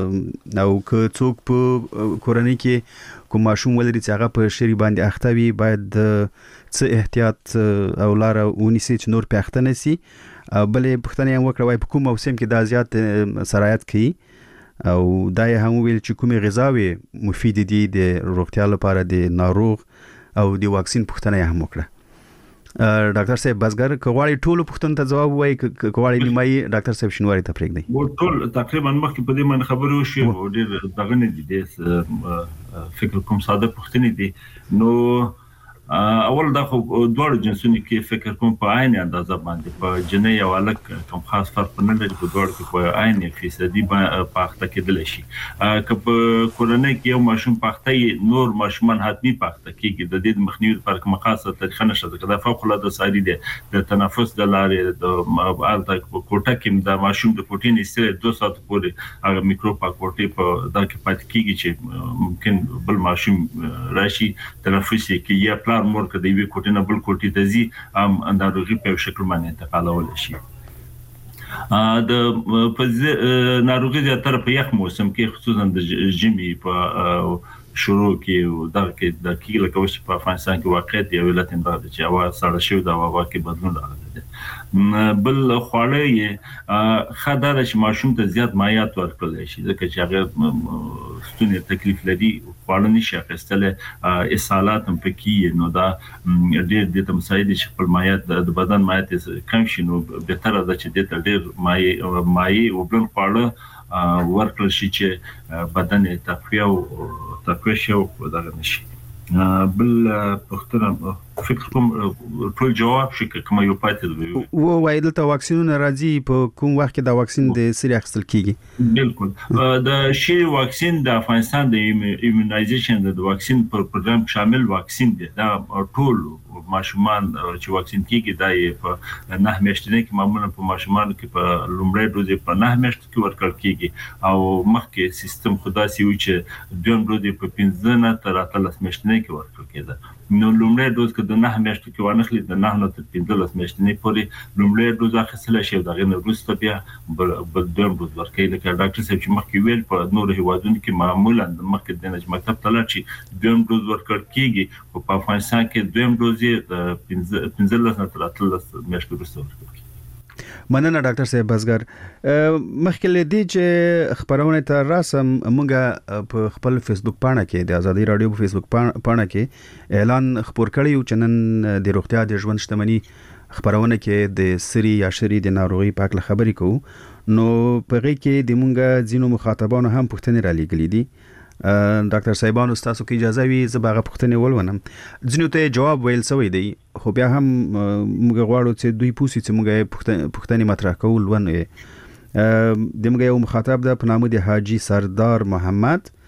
[SPEAKER 3] او که څوک په کورنۍ کې کوم ماشوم ولري چې هغه په شری باندې اخته وي، باید څه احتیاط او لاره ونیسي چې نور په اخته نشي؟ بلې پوښتنه یې وکړه وای په کوم موسم کې دا زیات سرایت کوي، او دا یې هم ویل چې کومې غذاوې مفید دي د روغتیا لپاره د ناروغ، او د واکسین پوښتنه یې هم وکړه. ډاکټر صاحب بزګر که غواړي ټولو پوښتنو ته ځواب ووایي، که غواړي نیمایي ډاکټر صاحب شینواري ته پرېږدئ.
[SPEAKER 5] و ټول تقریبا مخکې په دې باندې خبرې وشوې او ډېر دغه نه دي، د فکر کوم ساده پوښتنې دي. نو اول دا خو دوه جنسونو کې فکر کوم په عین اندازه باندې په جنۍ او الک کوم خاص فرق نه لري، په دوه کې په عین فیصدي پاخته کېدل شي. که په کورنۍ کې یو ماشوم پاخته نور ماشومان حتمی پاخته کېږي، د دې مخنیوي لپاره مخاصه طریقه نشته. دا فوق العاده ساري دي د تنفس د لارې د الته کوټه کې د ماشوم د پروتین استره دوه ساعت پورې هغه میکروب پاکوټي په دا کې پات کېږي چې ممکن بل ماشوم راشي تنفس کې یا پلان مور کدی وی کوټه نه بل کوټه ته زی ام اندازې په شکل باندې انتقالول شي. ا د په ناروغي د تر په یخ موسم کې خصوصا د جمی په شروع کې دا کې د کیله کوي په افغانستان کې واقع دی ولایت امراض چې هوا سړه شو دا هوا کې بدلون راغلی. بل خواړه خدای چې ماشوم ته زیات مایعات ورکړل شي ځکه چې هغه ستوني تکلیف لري، خواړه نشي اخیستل، اسهالات هم پکې نو دا ډېر د تمساعد چې خپل مایعات د بدن مایعات کم شي، نو به تر دا چې د ډېر مایع مایع او بل خواړه ورکړل شي چې بدن تقویه او تقویه شي او دغه نشي. بل پختنه فکر کوم ټول جواب شي کوم یو پاتې دی.
[SPEAKER 3] و وای دلته واکسینونه راځي، په کوم وخت کې دا واکسین د سری اخیستل کیږي؟
[SPEAKER 5] بالکل د شری واکسین د افغانستان د ایمونایزیشن د واکسین پر پروګرام شامل واکسین دی. دا ټول ماشومان چې واکسین کیږي دا یې په نه میاشتې کې معمولا په ماشومان کې په لومړی ډوز په نه میاشتې کې ورکړل کیږي، او مخکې سیستم خداسي و چې دویم ډوز په پنځه نه تر اتلس میاشتې کې ورکړل کېده. نو لومړی ډوز کې د نه میاشتې کې ورنخلي د نه نه تر پنځلس میاشتې پورې لومړی ډوز اخیستل شي، دا غیر وروسته بیا بل دویم ډوز ورکړي. لکه ډاکټر صاحب چې مخکې ویل په نور هیوادونو کې معمولا مخکې د نج مکتب ته لاړ شي دویم ډوز ورکړل کیږي، او په افغانستان کې دویم ډوز د پنځلس نه تر اتلس میاشتې وروسته ورکړل.
[SPEAKER 3] مننه ډاکټر صاحب بزګر. مخکې لدی چې خبرونه ته راسم موږ په خپل فیسبوک پاڼه کې د ازادي رادیو په فیسبوک پاڼه کې اعلان خبر کړی و چې نن د روغتیا د ژوند شتمنۍ خبرونه کې د سری یا شری د ناروغي په اړه خبرې کوو. نو په غي کې د موږ ځینو مخاطبانو هم پوښتنې را لېږلې دي. ډاکټر صاحبانو تاسو کې اجازه وي زه به هغه پوښتنې ولونم. ځینو ته جواب ویل شوی دی، خو بیا هم موږ غواړو چې دوی پوښتنې چې موږ پوښتنې مطرح کول ونه. د موږ یو مخاطب ده په نامه د حاجی سردار محمد،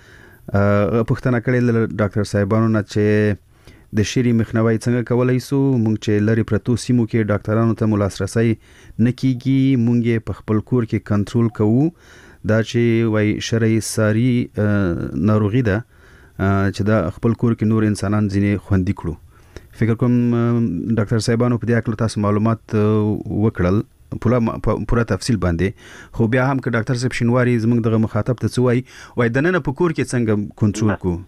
[SPEAKER 3] پوښتنه کړې ډاکټر صاحبانو نه چې د شری مخنیوي څنګه کولای شو. مونږ چې لری پرتو سیمو کې ډاکټرانو ته ملاسرسي نکېږي، مونږ په خپل کور کې کنټرول کوو. دا چې وای شری ساری ناروغي ده چې دا خپل کور کې نور انسانان ځینې خوندي کړو. فکر کوم ډاکټر صاحبانو په دې اړه تاسو معلومات وکړل پوره پوره تفصیل باندې، خو بیا هم که ډاکټر صاحب شینواری زموږ دغه مخاطب ته څه وای وای د نن په کور کې څنګه کنټرول کو؟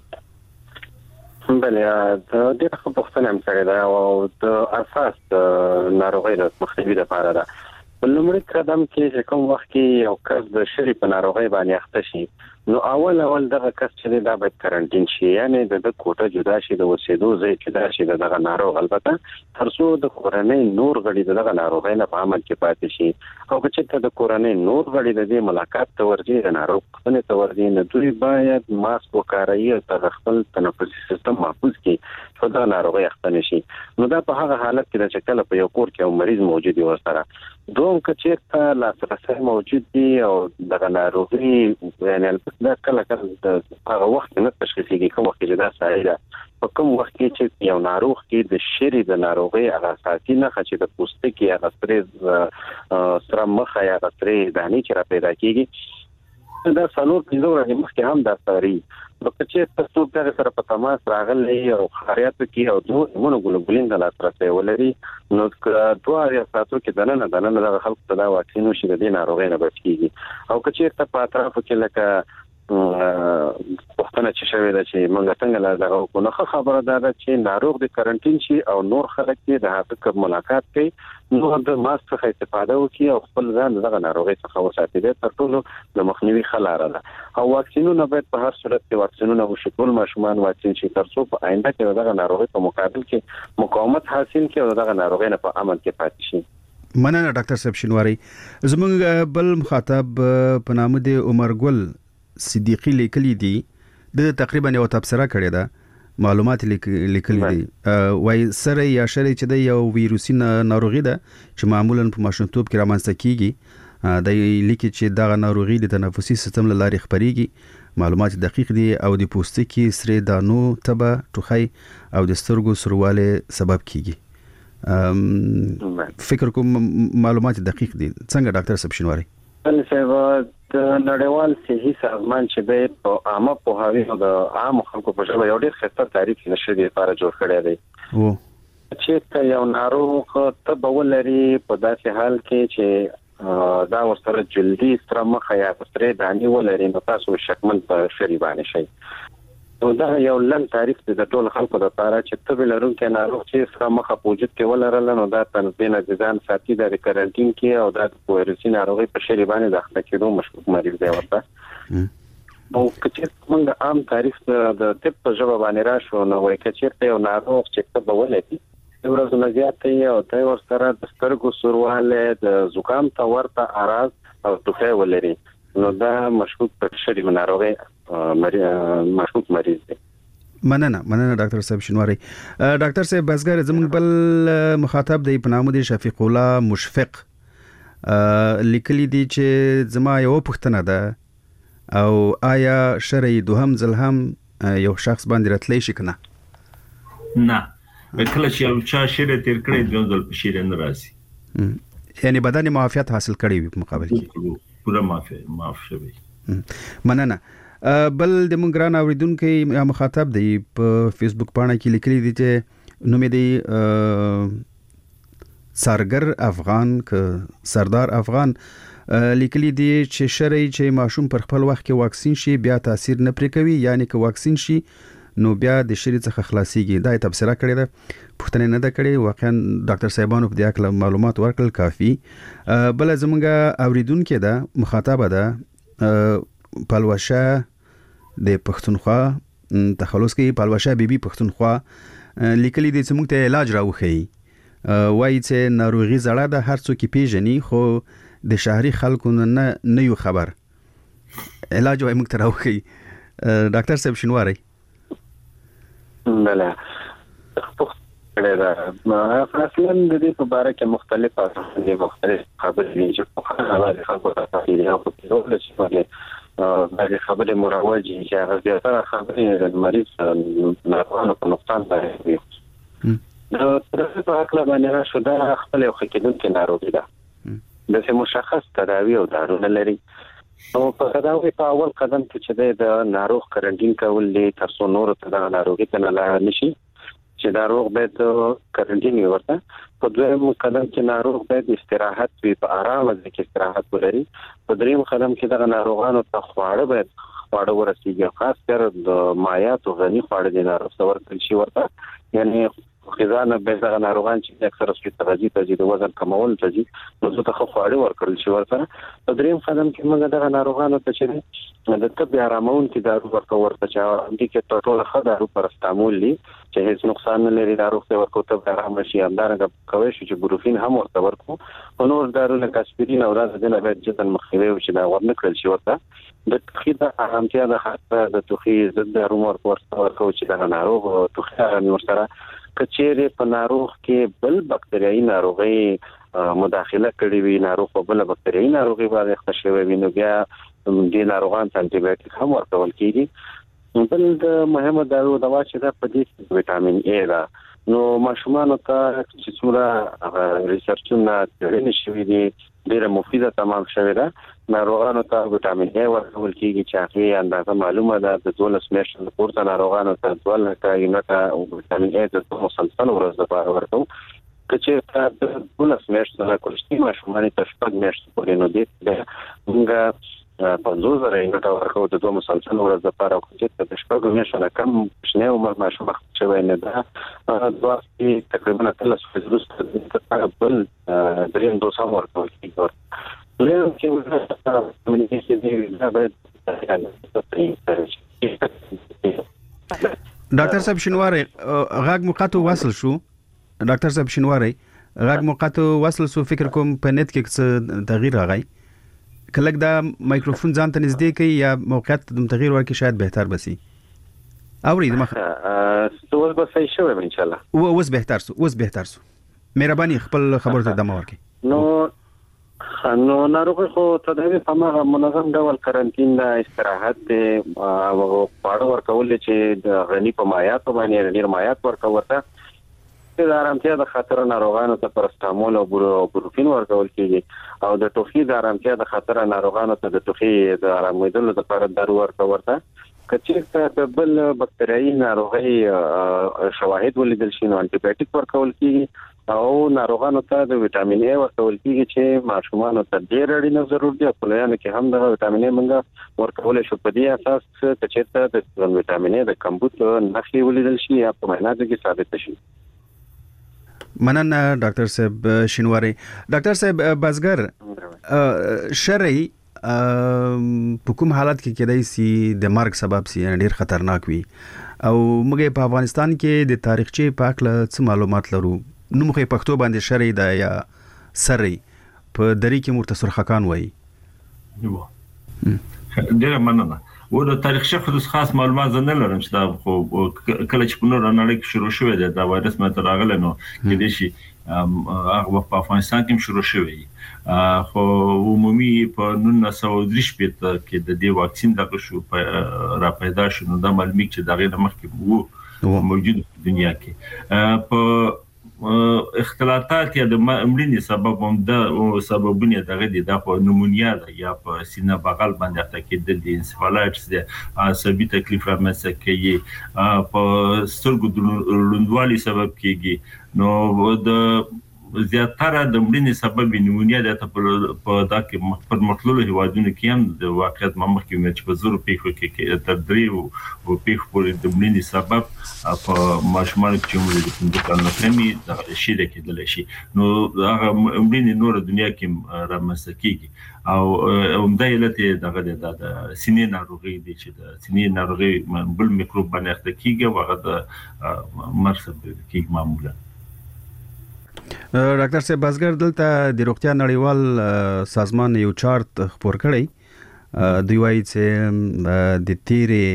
[SPEAKER 4] بله د دې په پوښتنه هم کړې ده او د اساس د ناروغۍ د مخنیوي لپاره ده. په لومړي قدم کې چې کوم وخت کې یو کس د شری په ناروغۍ باندې اخته شي، نو اول اول دغه کس چې دا باید کارانتین شي، یعنی د کوټه جدا شي، د وسیدو ځای جدا شي دغه ناروغ، البته ترڅو د کورنۍ نور غړي دغه ناروغۍ نه په امن کې پاتې شي. او که چې د کورنۍ نور غړي د دې ملاقات ته ورځي، د ناروغ خپل ته ورځي، نو دوی باید ماسک وکاروي او خپل تنفسي سیستم محفوظ کړي چې دا ناروغي اخته نشي. نو دا په هغه حالت کې چې کله په یو کور کې یو مریض موجود وي ورسره، دوم که چیرته لاسرسي موجود دي او دغه ناروغي یعنی دا کله کله د هغه وخت نه تشخیصيږي، کوم وخت چې دا سړی ده په کوم وخت کې چې یو ناروغ کې د شری د ناروغي هغه اساسي نښه چې د پوستکي هغه سره سره مخه یا سره دانی چې را پیدا کیږي، دا څلور پنځه ورځې مخکې هم دا ساري نو چې تاسو په سره په تماس راغلي او خاریات کې او دوه ایمونوګلوبولین د لاسرسي ولري، نو دوه یا ساتو کې دنه دنه د خلکو ته دا واکسین وشي د دې ناروغۍ نه بچ کیږي. او که چې په اطرافو کې لکه پښتنه چې شوی دا چې موږ څنګه لا دغه کو نه خبره ده چې ناروغ د کارانتین شي او نور خلک دې د حقیقت ملاقات کوي، نو د ماسک څخه استفاده وکړي او خپل ځان دغه ناروغي څخه وساتي. د تر ټولو د مخنیوي خلاره ده. او واکسینونه باید په هر صورت کې واکسینونه وشي، ټول ماشومان واکسین شي ترڅو په آینده کې دغه ناروغي په مقابل کې مقاومت حاصل کړي او دغه ناروغي نه په امن کې پاتې شي.
[SPEAKER 3] مننه ډاکټر صاحب شینواری. زموږ بل مخاطب په نامه د عمر ګل صدیقی لیکلی دی، د تقریبا یو تبصره کړې ده، معلومات لیکلی دي. وای سره یا شری چې د یو ویروسي ناروغي ده چې معمولا په ماشومتوب کې رامنځته کیږي. د لیکي چې دغه ناروغي د تنفسي سیستم له لارې خپريږي. معلومات دقیق دي او د پوستکي سره دانو تبه ټوخی او د سترګو سرواله سبب کیږي. فکر کوم معلومات دقیق دي. څنګه ډاکټر صاحب شینواری؟
[SPEAKER 4] بل څه د نړیوال صحي سازمان چې د په عامه پوهاوی او د عام خلکو په ژبه یو ډېر ښه تعریف نشي دی لپاره جوړ کړی دی.
[SPEAKER 3] او
[SPEAKER 4] چې یو ناروغ ته بولري په داسې حال کې چې دا ورسره جلدی ستر مخه یا ستر دانی ولري، نو تاسو شکمن په شری باندې شي. نو دا یو لن تعریف د ټول خلکو د لپاره چې ته بلرون کې ناروغ چې ستر مخه موجود کې ولرل، نو دا تنظیم ځان ساتي د کارانتین کې او د ویروسي ناروغي په شری باندې د اخته کېدو مشکوک مریض دی ورته. او چې موږ عام تعریف د طب په ژبه باندې راشو، نو وایي چې یو ناروغ چې ته بولې د ورځو نه زیات او د ورسره د سترګو سرواله د زکام ته ورته اعراض او ټوخی ولري، نو دا مشکوک په شری ناروغي مشکوک مریض دی.
[SPEAKER 3] مننه مننه ډاکټر صاحب شینواری. ډاکټر صاحب بسګر زموږ بل مخاطب دی په نامه دی شفیق الله مشفق، لیکلی دی چې زما یو پوښتنه ده او آیا شرعي دوهم ځل هم یو شخص باندې راتلی شي کنه؟
[SPEAKER 5] نه، کله چې یو چا شری تیر کړی دوه ځل په شری نه راځي،
[SPEAKER 3] یعنی بدن معافیت حاصل کړی وي په مقابل کې
[SPEAKER 5] پوره معافي معاف شوی.
[SPEAKER 3] مننه. بل د مونږ ګران اوریدونکو یا مخاطب دی په فیسبوک باندې کې لیکلی دی چې نوم دی سرګر افغان ک سردار افغان لیکلی دی چې شرعي چې ماشوم پر خپل وخت کې واکسین شي بیا تاثیر نه پرې کوي، یعنی که واکسین شي نو بیا د شری څخه خلاصيږي. دا تبصره کړې ده، پوښتنه نه ده کړې. واقعا ډاکټر صاحبانو په دې اړه معلومات ورکړل کافي. بل زمونږ اوریدونکو ده مخاطب ده پلوشه د پښتونخوا تخلص کې پلوشه بیبي پښتونخوا لیکلي دي چې موږ ته علاج راوخی. وایي چې ناروغي زړه ده، هر څوک پیژني، خو د شهري خلکو نه نه یو خبر. علاج وایي موږ ته راوخی. ډاکټر صاحب شینواری.
[SPEAKER 4] بله اصلا د دې په اړه کې مختلف دي مختلف خبرې چې په هغه خلکو ته تفصیلي او په ټول شي باندې دغه خبره مروجي چې هغه زیاتره خبره د مریض ناروغانو په نقصان باندې وي. نو ترڅو په حق باندې راشو دا خپل یو خکېدونکې ناروغي ده د مشخص تداوی او دارونه لري. نو په تداوی په اول قدم کې چې د ناروغ کرنټین کول دي ترڅو نور ته د ناروغي ته نه نشي چې ناروغ باید کرنټین ورته. په دویم قدم کې ناروغ باید استراحت وي، په آرام ځای استراحت ولري. په دریم قدم کې د ناروغانو ته خواړه باید خواړه ورسیږي، خاص کر د مایعاتو غني خواړه د ناروغ ته ورکړل شي ورته، یعنی غذا نه به د ناروغان چې اکثر سپیڅ تغذیه ته د وزن کمول ته دي نو څه خو خواړه ورکړل شي ورته. په دریم قدم کې موږ د ناروغانو ته چې د طب هارمون کې دارو ورکول ورته چې د کې ټول خدارو پرستامول دي چې هیڅ نقصان نه لري ناروغ ته ورکو ته هارم شي. همدارنګه کوي چې بروفین هم ورته ورکو او نور دارو لکه اسپرین او راز د نه باید جدن مخنیوي چې دا ورنکړل شي ورته. د تخیده ارامتیا د خاصه د توخي ضد دارو ورکو ورکو چې د ناروغ توخي نور سره کچېره په ناروغ کې بل بکټریايي ناروغي مداخله کړې وي، ناروغ په بل بکټریايي ناروغي باندې اخته وي، نو بیا د ناروغان ته انټي بایوټیک هم ورکول کیږي. بل د مهمه دارو دوا چې د پدې وټامین ای دا نو ماشومان ته چې څومره ریسرچونه کړي شوی دي ډیره مفیده تمام شوی ده. ناروغانو ته وټامین ای ورکول کیږي چې هغه اندازه معلومه ده د دولس میاشتو پورته ناروغانو ته ډول نه یونټ وټامین ای د مسلسل ورځ لپاره ورکو. چې د دولس میاشتو نه کوشتي ماشومان ته شپږ میاشتې پورې نو دي موږ پنځوس زره یونټ ورکو د دوه مسلسل ورځ لپاره او چې د شپږ میاشتو نه کم شنه عمر ماشوم شوی نه ده دوه تقریبا ثلاث فیصد څخه بل دریم دوه سم ورکول کیږي. له چې کومنیکیشن دی دا باید
[SPEAKER 3] ډاکټر صاحب شینواری غاګ مقاطو وصل شو ډاکټر صاحب شینواری غاګ مقاطو وصل شو فکر کوم په نت کې څه تغییر راغی کله دا مایکروفون ځان ته نږدې کوي یا موقعیت د تغییر ورکړي شاید بهتر بسی اوري د مخ
[SPEAKER 4] اوس به صحیح شوی ان شاء الله.
[SPEAKER 3] اوس بهتر سو اوس بهتر سو مهرباني خپل خبر ته دمه ورکړي.
[SPEAKER 4] نو نو ناروغ خو تداوی په هغه منظم ډول کرنټین د استراحت او پاړو ورکول چې د غنی په مایعاتو باندې ډیر مایعات ورکول ورته د آرامتیا د خاطر ناروغانو ته پرستامول او بروفین ورکول کیږي او د ټوخي د آرامتیا د خاطر ناروغانو ته د ټوخي د آرامېدلو لپاره دارو ورکول ورته. کچېرته د بل بکټریايي ناروغي شواهد ولیدل شي نو انټي بایوټیک ورکول کیږي او ناروغانو ته د وټامین ای ورکول کیږي چې ماشومان ته ډېر اړینه ضرورت دی. په لایانو کې هم د وټامین ای منګه ورکول شو په دې اساس چې کچېرته د وټامین ای د کمبود نښې ولیدل شي یا په معایناتو کې ثابت شي.
[SPEAKER 3] مننه ډاکټر صاحب شینواری. ډاکټر صاحب بازګر شرعي په کوم حالت کې کېدای سي د مرګ سبب سي ډیر خطرناک وي او موږ په افغانستان کې د تاریخچه په اړه څه معلومات لرو؟ نو موږ په پښتو باندې شرعي دا یا سري په دری کې مرتصر خکان وایي.
[SPEAKER 5] ډیر مننه. و د تاریخ خصوص خاص معلومات زنه لرم چې دا خو کله چې په نور نړۍ کې شروع شوی دی دا وایرس مته راغله نو کې دي شي هغه په افغانستان کې شروع شوی خو عمومي په نولس سوه درې شپږ کې د دې واکسین دغه شو را پیدا شو نو دا معلومات چې دغه مخکې وو موجود دنیا کې په اختلاطات یا د مړینې سبب هم د سببونه دغه دي د نمونیا یا په سینه بغل باندې اخته کېدل د انسفالایټس د عصبي تکلیف رامنځته کوي په سترګو د لوندوالي سبب کېږي نو د زیاتره د مړینې سبب نمونیا د په دغه پرمختللو هیوادونو کې هم د واقعیت مخکې مې چې په زور پیښو کې تر درې او پیښو پورې د مړینې سبب په ماشومان چې موږ د پندوکانو کمی د شي د کېدل شي نو هغه مړینې نور دنیا کې رامنځته کیږي او همدا علت دغه د سینې ناروغي دي چې د سینې ناروغي بل میکروب باندې اخته کیږي او هغه د مرګ سبب کیږي معمولا.
[SPEAKER 3] ډاکټر صاحب بازګر دلته د روغتیا نړیوال سازمان یو چارت خپور کړی دوی وايي چې د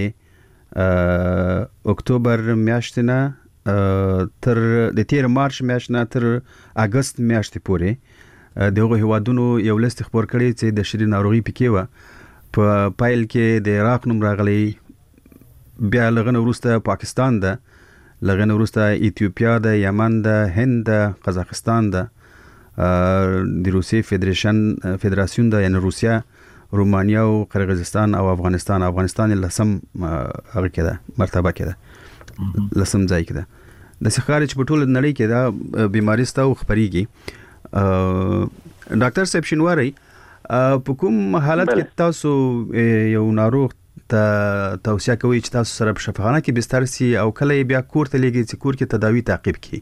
[SPEAKER 3] تیرې اکتوبر میاشتې نه تر د تیر مارچ میاشتې نه تر اگست میاشتې پورې دغه هیوادونو یو لیست خپور کړی چې د شری ناروغي پکې و په پایل کې د عراق نوم راغلی، بیا لغنه وروسته پاکستان ده، لغنه وروسته ایتیوپیا ده، یمن ده، هند ده، قزاقستان ده، د روسیې فدریشن فدراسیون ده، یعنی روسیا، رومانیا او قرغیزستان او افغانستان. افغانستان لسم هغه کې ده، مرتبه کې ده، لسم ځای کې ده. د ښکاري چې په ټول نړۍ کې دا بیماری ستا او خبريږي. ډاکټر صاحب شینواری، په کوم حالت کې تاسو یو ناروغ ته توصیه کوي چې تاسو سره په شفاخانه کې بستر سي او کله بیا کور ته لګي چې کور کې تداوی تعقیب کړي؟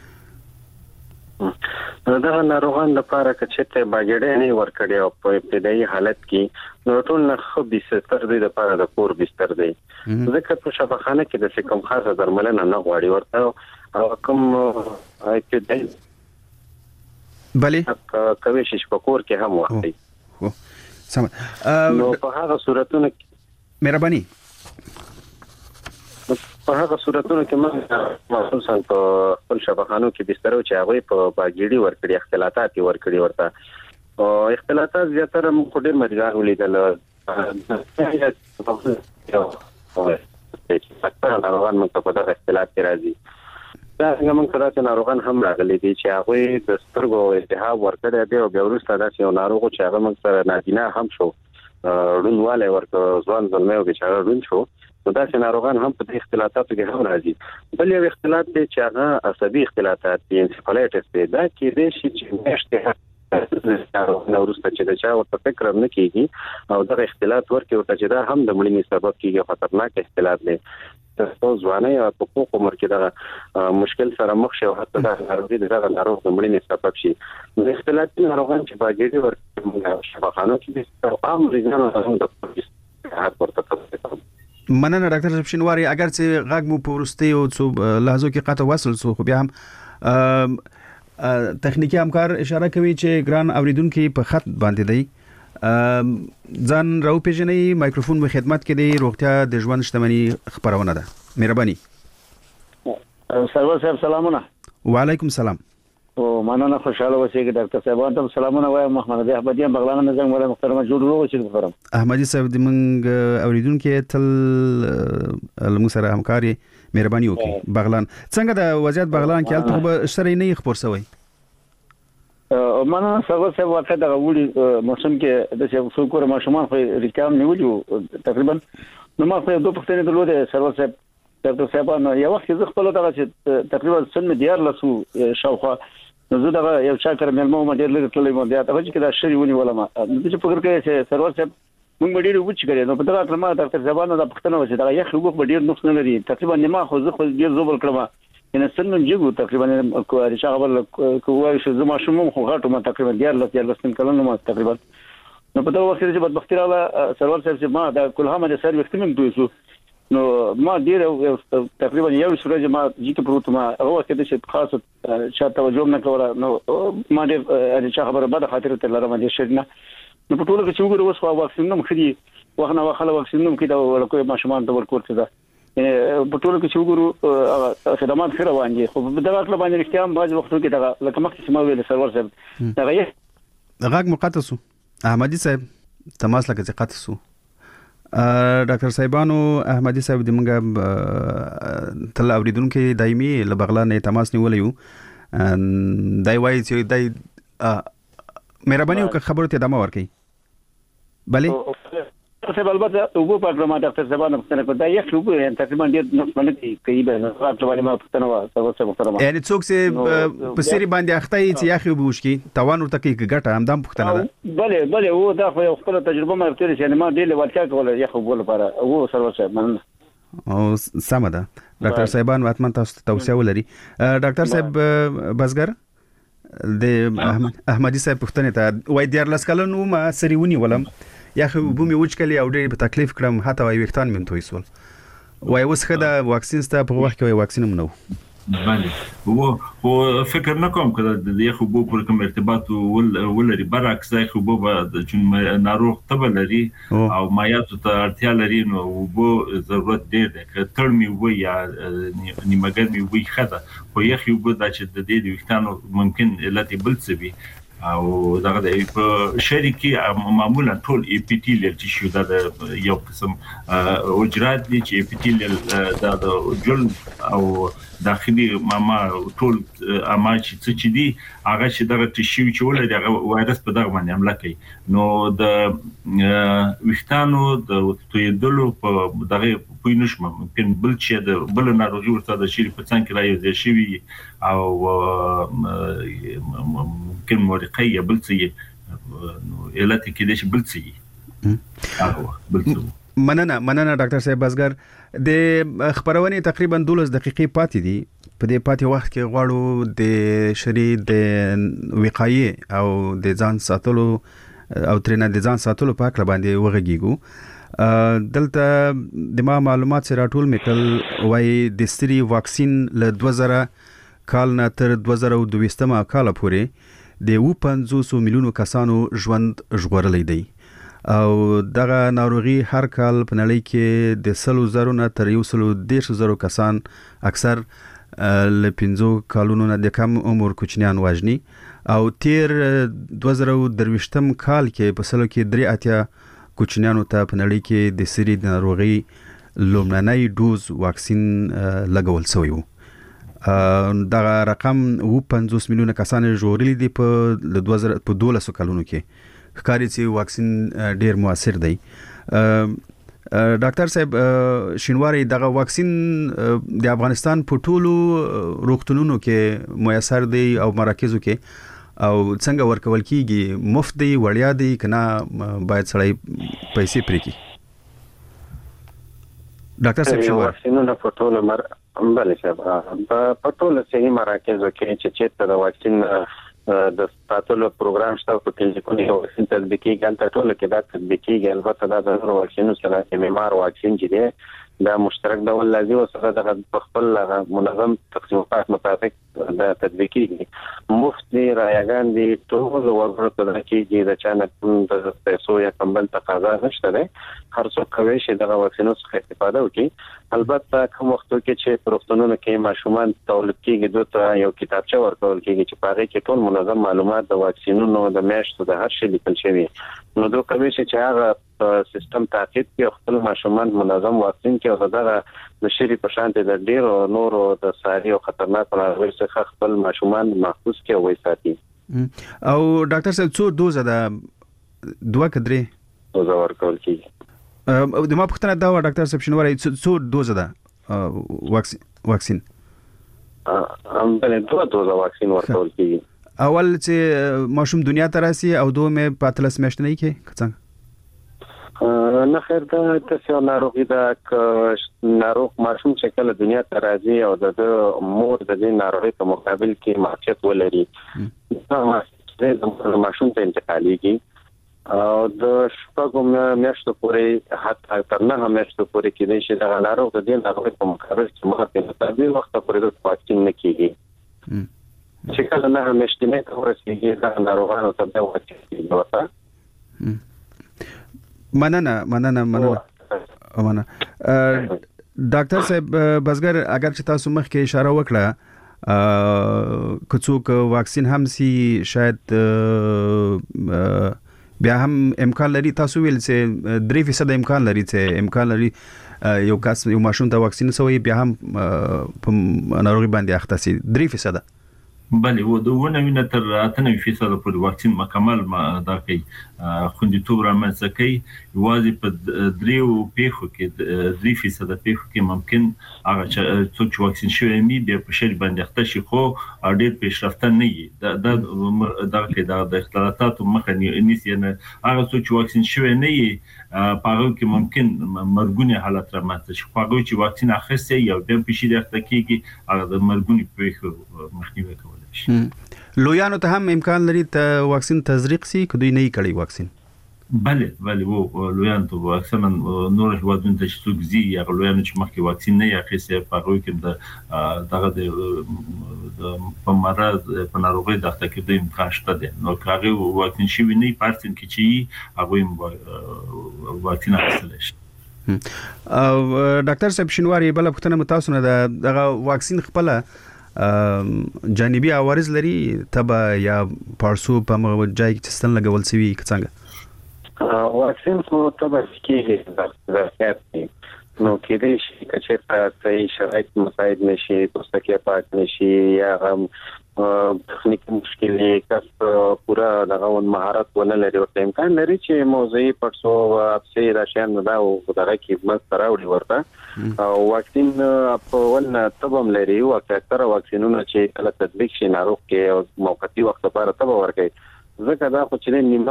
[SPEAKER 4] دا ناروغان لپاره چې ته باګړې نه ورکړي او په ابتدایي حالت کې نو ټول نه خو بستر دی لپاره د کور بستر دی. ځکه په شفاخانه کې د کوم خاصه درملنه نه غواړي ورته او کوم ابتدایي
[SPEAKER 3] بلې
[SPEAKER 4] کوي چې په کور کې هم وختي.
[SPEAKER 3] هو سم.
[SPEAKER 4] نو په هغه صورتونو
[SPEAKER 3] مهرباني
[SPEAKER 4] په هغه صورتونو کې موږ خصوصا په خپل شفاخانو کې بسترو چې هغه په باګړي ورکړي اختلاطات ورکړي ورته او اختلاطات زیاتره موږ ډېر مریضان ولیدل چې ناروغان موږ په دغه اختلاط کې راځي. دا څنګه موږ سره چې ناروغان هم راغلي دي چې هغه د سترګو التهاب ورکړي دی او بیا وروسته دا چې ناروغ چې هغه موږ سره نادینه هم شو رونواله ورته ځوان زلمه او چې هغه رون شو، نو دا چې ناروغان هم په اختلاطاتو کې هم راځي. بل یو اختلاط دی چې هغه عصبي اختلاطات دي، انسفالایټس دی. دا کې د شي چې مشته نو وروسته چې دا چا ورته فکر نه کیږي او دا اختلاط ورکه ورته چې دا هم د مړینې سبب کیږي، خطرناک اختلاط دی. تاسو ځواني او په کوم عمر کې دا مشکل سره مخ شي او حتی دا ناروغي دغه ناروغ د مړینې سبب شي. د اختلاط ناروغان چې باګړي ورته شفاخانو کې د عام ریزانو هم د حالت ورته کوي.
[SPEAKER 3] مننه ډاکټر شینواری. اگر چې غږ مو په ورستي او څو لحظو کې قطع وصل سو، خو بیا هم تخنیکی همکار اشاره کوي چې ګران اوریدونکو په خط باندې دی. ځان راو پیژنې، مایکروفون په خدمت کې دی. روغتیا د ژوند شتمنۍ خبرونه ده. مهرباني.
[SPEAKER 8] سرور صاحب سلامونه.
[SPEAKER 3] وعلیکم السلام.
[SPEAKER 8] او مننه، خوشاله اوسئ. ډاکټر صاحب ته سلامونه وایم. محمد علي احمدی بغلان نه زنګ ولا محترم جوړ اوسئ. محترم
[SPEAKER 3] احمدی صاحب د منګ اوریدونکو تل موږ سره همکاري مهرباني وکړي. بغلان څنګه د وضعیت بغلان کې البته به سره نه خبر شوی؟
[SPEAKER 8] مننه سرور صاحب. واقع د غوړي موسم کې د څو کور ماشومان خو ریکام نیولیو تقریبا. نو ما خو دوه پښتنې درلودې سرور صاحب. ډاکټر صاحب نو یو وخت زه خپل دغه چې تقریبا سن دیار لسو شاوخوا نو زه دغه یو چا کړم ملمو ما ډېر لږ تللی مو بیا ته چې دا شری ونی ولا ما د چې فکر کوي چې سرور صاحب موږ ډېر وچ کړی. نو په دغه کلمه ډاکټر صاحب نو د پښتنه وځي دا یخ وګ ډېر نقص نه لري. تقریبا نیمه خو زه خو ډېر زوبل کړم ان سن جګو تقریبا کوه چې هغه کوه چې زما شوم خو غاټو ما تقریبا دیار لس دیار لس کلونه ما تقریبا. نو په دغه وخت کې چې بدبختی راغله سرور صاحب چې ما دا کله هم د سر وخت مم دوی نو ما ډیر تقریبا یو ورځ ما چې پروت ما هو کې د خاصه چې توجه نه کوله. نو ما ډیر چې خبره بده خاطر ته لرم دي شرنه. نو په ټولو کې چې وګورم اوس خو واکسین نوم خدي وخنه وخله واکسین نوم کې دا ورکوې ماشومان ته ورکول څه ده. په ټولو کې چې وګورو خدمات خیر روان دي. خو په دغه کله باندې اختیام باز وختو کې دا لکه مخکې ما ویل سرور صاحب دا غي
[SPEAKER 3] غاګ مقدسو احمدي صاحب تماس لکه چې قطسو. ډاکټر صاحبانو احمدي صاحب د منګه تل اوریدونکو دایمي له بغلان نه تماس نیولیو. دای وایي چې دای مهرباني وکړه خبرو ته ادامه ورکړي. بله
[SPEAKER 8] صاحب البته وګو په پروګرام ډاکټر صاحبانو پښتنه کو دا یو وګو تقریبا ډیر نو باندې کوي به راځي باندې ما پښتنه وا تاسو محترم.
[SPEAKER 3] یعنی څوک چې په سری باندې اخته چې یاخي وبوشکی توان ورته کې ګټه همدام پښتنه ده.
[SPEAKER 8] بله بله و دا خو خپل تجربه ما ترې چې ما ډیر ولکا کوله یاخو بول لپاره وو سرور صاحب مننه.
[SPEAKER 3] او سم ده ډاکټر صاحبان واتمن تاسو توصيه ولري. ډاکټر صاحب بزګر د احمدي صاحب پښتنه ته وای دیار لاس کلنو ما سری ونی ولم یا خو بومي وچکلی او ډېر په تکلیف کړم حتی وای وختان مم توي سول وای اوس خدا واکسین ستا په وخت کې واکسین هم نو.
[SPEAKER 5] بله و هو فکر نکوم که د یخو بو پر کوم ارتباط ولري، برعکس د یخو بو د چون ناروغ تبه لري او مایاتو ته اړتیا لري نو بو ضرورت ډېر دی. که تړمي وي یا نیمګرمي وي خده خو یخو بو د چې د دې وختانو ممکن علت بل څه وي او دغه د شریکي معمولا ټول اپیتیلیل ټیشو د یو قسم اوجرات دي چې اپیتیلیل د جل او داخلي ماما ټول اما چې څه دي هغه چې دغه ټیشو چې ولې دغه وایرس په دغه باندې حمله کوي نو د وختانو د تویدلو په دغه پوینش ممکن بل چې د بل ناروغي ورته د شری په څنګه راځي شي او ممکن مورقيه بل څه نو علت کې د بل څه هغه بل څه
[SPEAKER 3] مننه مننه ډاکټر صاحب بزګر د خبرونه تقریبا دولس دقیقې پاتې دي په دې پاتې وخت کې غواړو د شری د وقایې او د ځان ساتلو او ترنه د ځان ساتلو په اړه باندې وغږیږو دلته د ما معلومات سره ټول میکل وای د ستري واکسین ل دوه زره کال نه تر دوه زره دوه کال پورې د پنځوس میلیونو کسانو ژوند ژغورلې دی او دغه ناروغي هر کال په نړۍ کې د سلو زرو نه تر یو سلو دیرش زرو کسان اکثر ل پنځو کالونو نه د کم عمر کوچنیان واجني او تیر دوه زره درویشتم کال کې په سلو کې درې اتیا کوچنیانو ته په نړۍ کې د سری د ناروغي لومړنی ډوز واکسین لګول شوی و دا رقم پنځوس میلیونه کسان ژغورلي دي په دوه زره په دولس کلونو کې ښکاري چې واکسین ډیر موثر دی ډاکټر صاحب شینواری دغه واکسین د افغانستان په ټولو روغتونونو کې میسر دی او مراکزو کې او څنګه ورکول کیږي مفت دی وړیا دی کنه باید سړی پیسې پرې کړي ډاکټر صاحب شینواری
[SPEAKER 4] واکسینونه په ټولو مر بل صاحب په ټولو صحیح مراکزو کې چې چې د واکسین د ساتلو پروګرام شته په کلینیکونو کې واکسین تطبیقي ګل ټولو کې دا تطبیقي ګل په دا د واکسینو سره کې معیار واکسین چې دی دا مشترک ډول لازم او سره د خپل منظم تقسیمات مطابق د تطبیقي مفت رایگان دي ټول ورته د کېږي د چانه د پیسو یا کمبل تقاضا نشته ده هر څوک کوي چې د واکسینو څخه استفاده وکړي البته کوم وخت کې چې پروفتونونو کې ماشومان تولید کېږي دوی یو کتابچه ورکول کېږي چې په هغه کې ټول منظم معلومات د واکسینونو د میاشتو د هر شي لیکل شوی نو دوی کوي چې هغه سیستم تعقیب کې خپل ماشومان منظم واکسین کې او دغه د شری په شان د ډیرو نورو د ساري او خطرناک ناروغیو څخه خپل ماشومان محفوظ کې وي ساتي
[SPEAKER 3] او ډاکټر صاحب څو دوزه ده دوه کډري
[SPEAKER 4] دوزه ورکول کیږي
[SPEAKER 3] د ما پختنه دا ډاکټر صاحب شنواری څو دوزه ده واکسین واکسین
[SPEAKER 4] ام بل دوه دوزه واکسین ورکول کیږي
[SPEAKER 3] اول چې ماشوم دنیا ته راسي او دوه مې پاتلس میاشتې نه کې څنګه
[SPEAKER 4] نه خیر دا تاسو ناروغي دا ناروغ ماشوم چې کله دنیا ته راځي او د مور د دې ناروغي په مقابل کې معافیت ولري دا ماشوم ته انتقالېږي او د شپږو میاشتو پورې حتی تر نه میاشتو پورې کې د شي د ناروغ د دې ناروغي په مقابل کې معافیت تر دې وخت پورې د واکسین نه کیږي چې کله نه میاشتې نه ورسېږي دا ناروغانو ته د واکسین ورته
[SPEAKER 3] مننه مننه مننه مننه ډاکټر صاحب بزګر اگر چې تاسو مخ کې اشاره وکړه کڅوک واکسین هم سي شاید بیا هم امکان لري تاسو ویل چې درې فیصد امکان لري چې امکان لري یو کس یو ماشوم ته واکسین سوی بیا هم په ناروغي باندې اخته سي درې فیصد
[SPEAKER 5] بله و دوونه وینه تر اتنه فیصد پورې واکسین مکمل ما دا کوي خوندیتوب رامنځته کوي واځي په دریو پیښو کې درې فیصد پیښو کې ممکن هغه چې واکسین شوی می به په شری باندې اخته شي خو ډېر پیشرفته نه وي دا دا کې دا د اختلالاتو مخه نیسي نه هغه چې واکسین شوی نه وي پاغو کې ممکن مرګونی حالت رامنځته شي پاغو چې واکسین اخیسته یو د پیشي د اخته کېږي هغه د مرګونی پیښو مخنیوي کوي
[SPEAKER 3] لویانو ته هم امکان لري ته واکسین تزریق سي کدی نه کړي واکسین
[SPEAKER 5] بله بله وو لویانو ته واکسین نور هوادون ته چې زی یا لویانو چې مخکې واکسین نه اخیسته پاغو کې د دغه د په مرض په ناروغي د اخته کې د امکان شته دي نو کاغه واکسین شي نه پارتن کې چې هغه واکسین اخیستل شي او
[SPEAKER 3] ډاکټر صاحب شینواری بل پختنه متاسو نه دغه واکسین خپل جانبي عوارض لري تبا یا پارسو په مغه ځای کې ستن لګول سوي څنګه
[SPEAKER 4] واکسین خو تبا کېږي د راځي نو کېدې شي چې په شرایط مساعد نشي پوستکي پاک نشي یا هم تخنیکی مشکلې کس پورا دغه مهارت ونه لري او امکان لري چې موضوعي پټسو او اپسي راشن دا او دغه کې مست راوړي ورته او واکسین په ول تبم لري او اکثره واکسینونه چې کله تطبیق شي ناروغ کې او موقتی وخت لپاره تبه ورکړي ځکه دا خو چې نیمه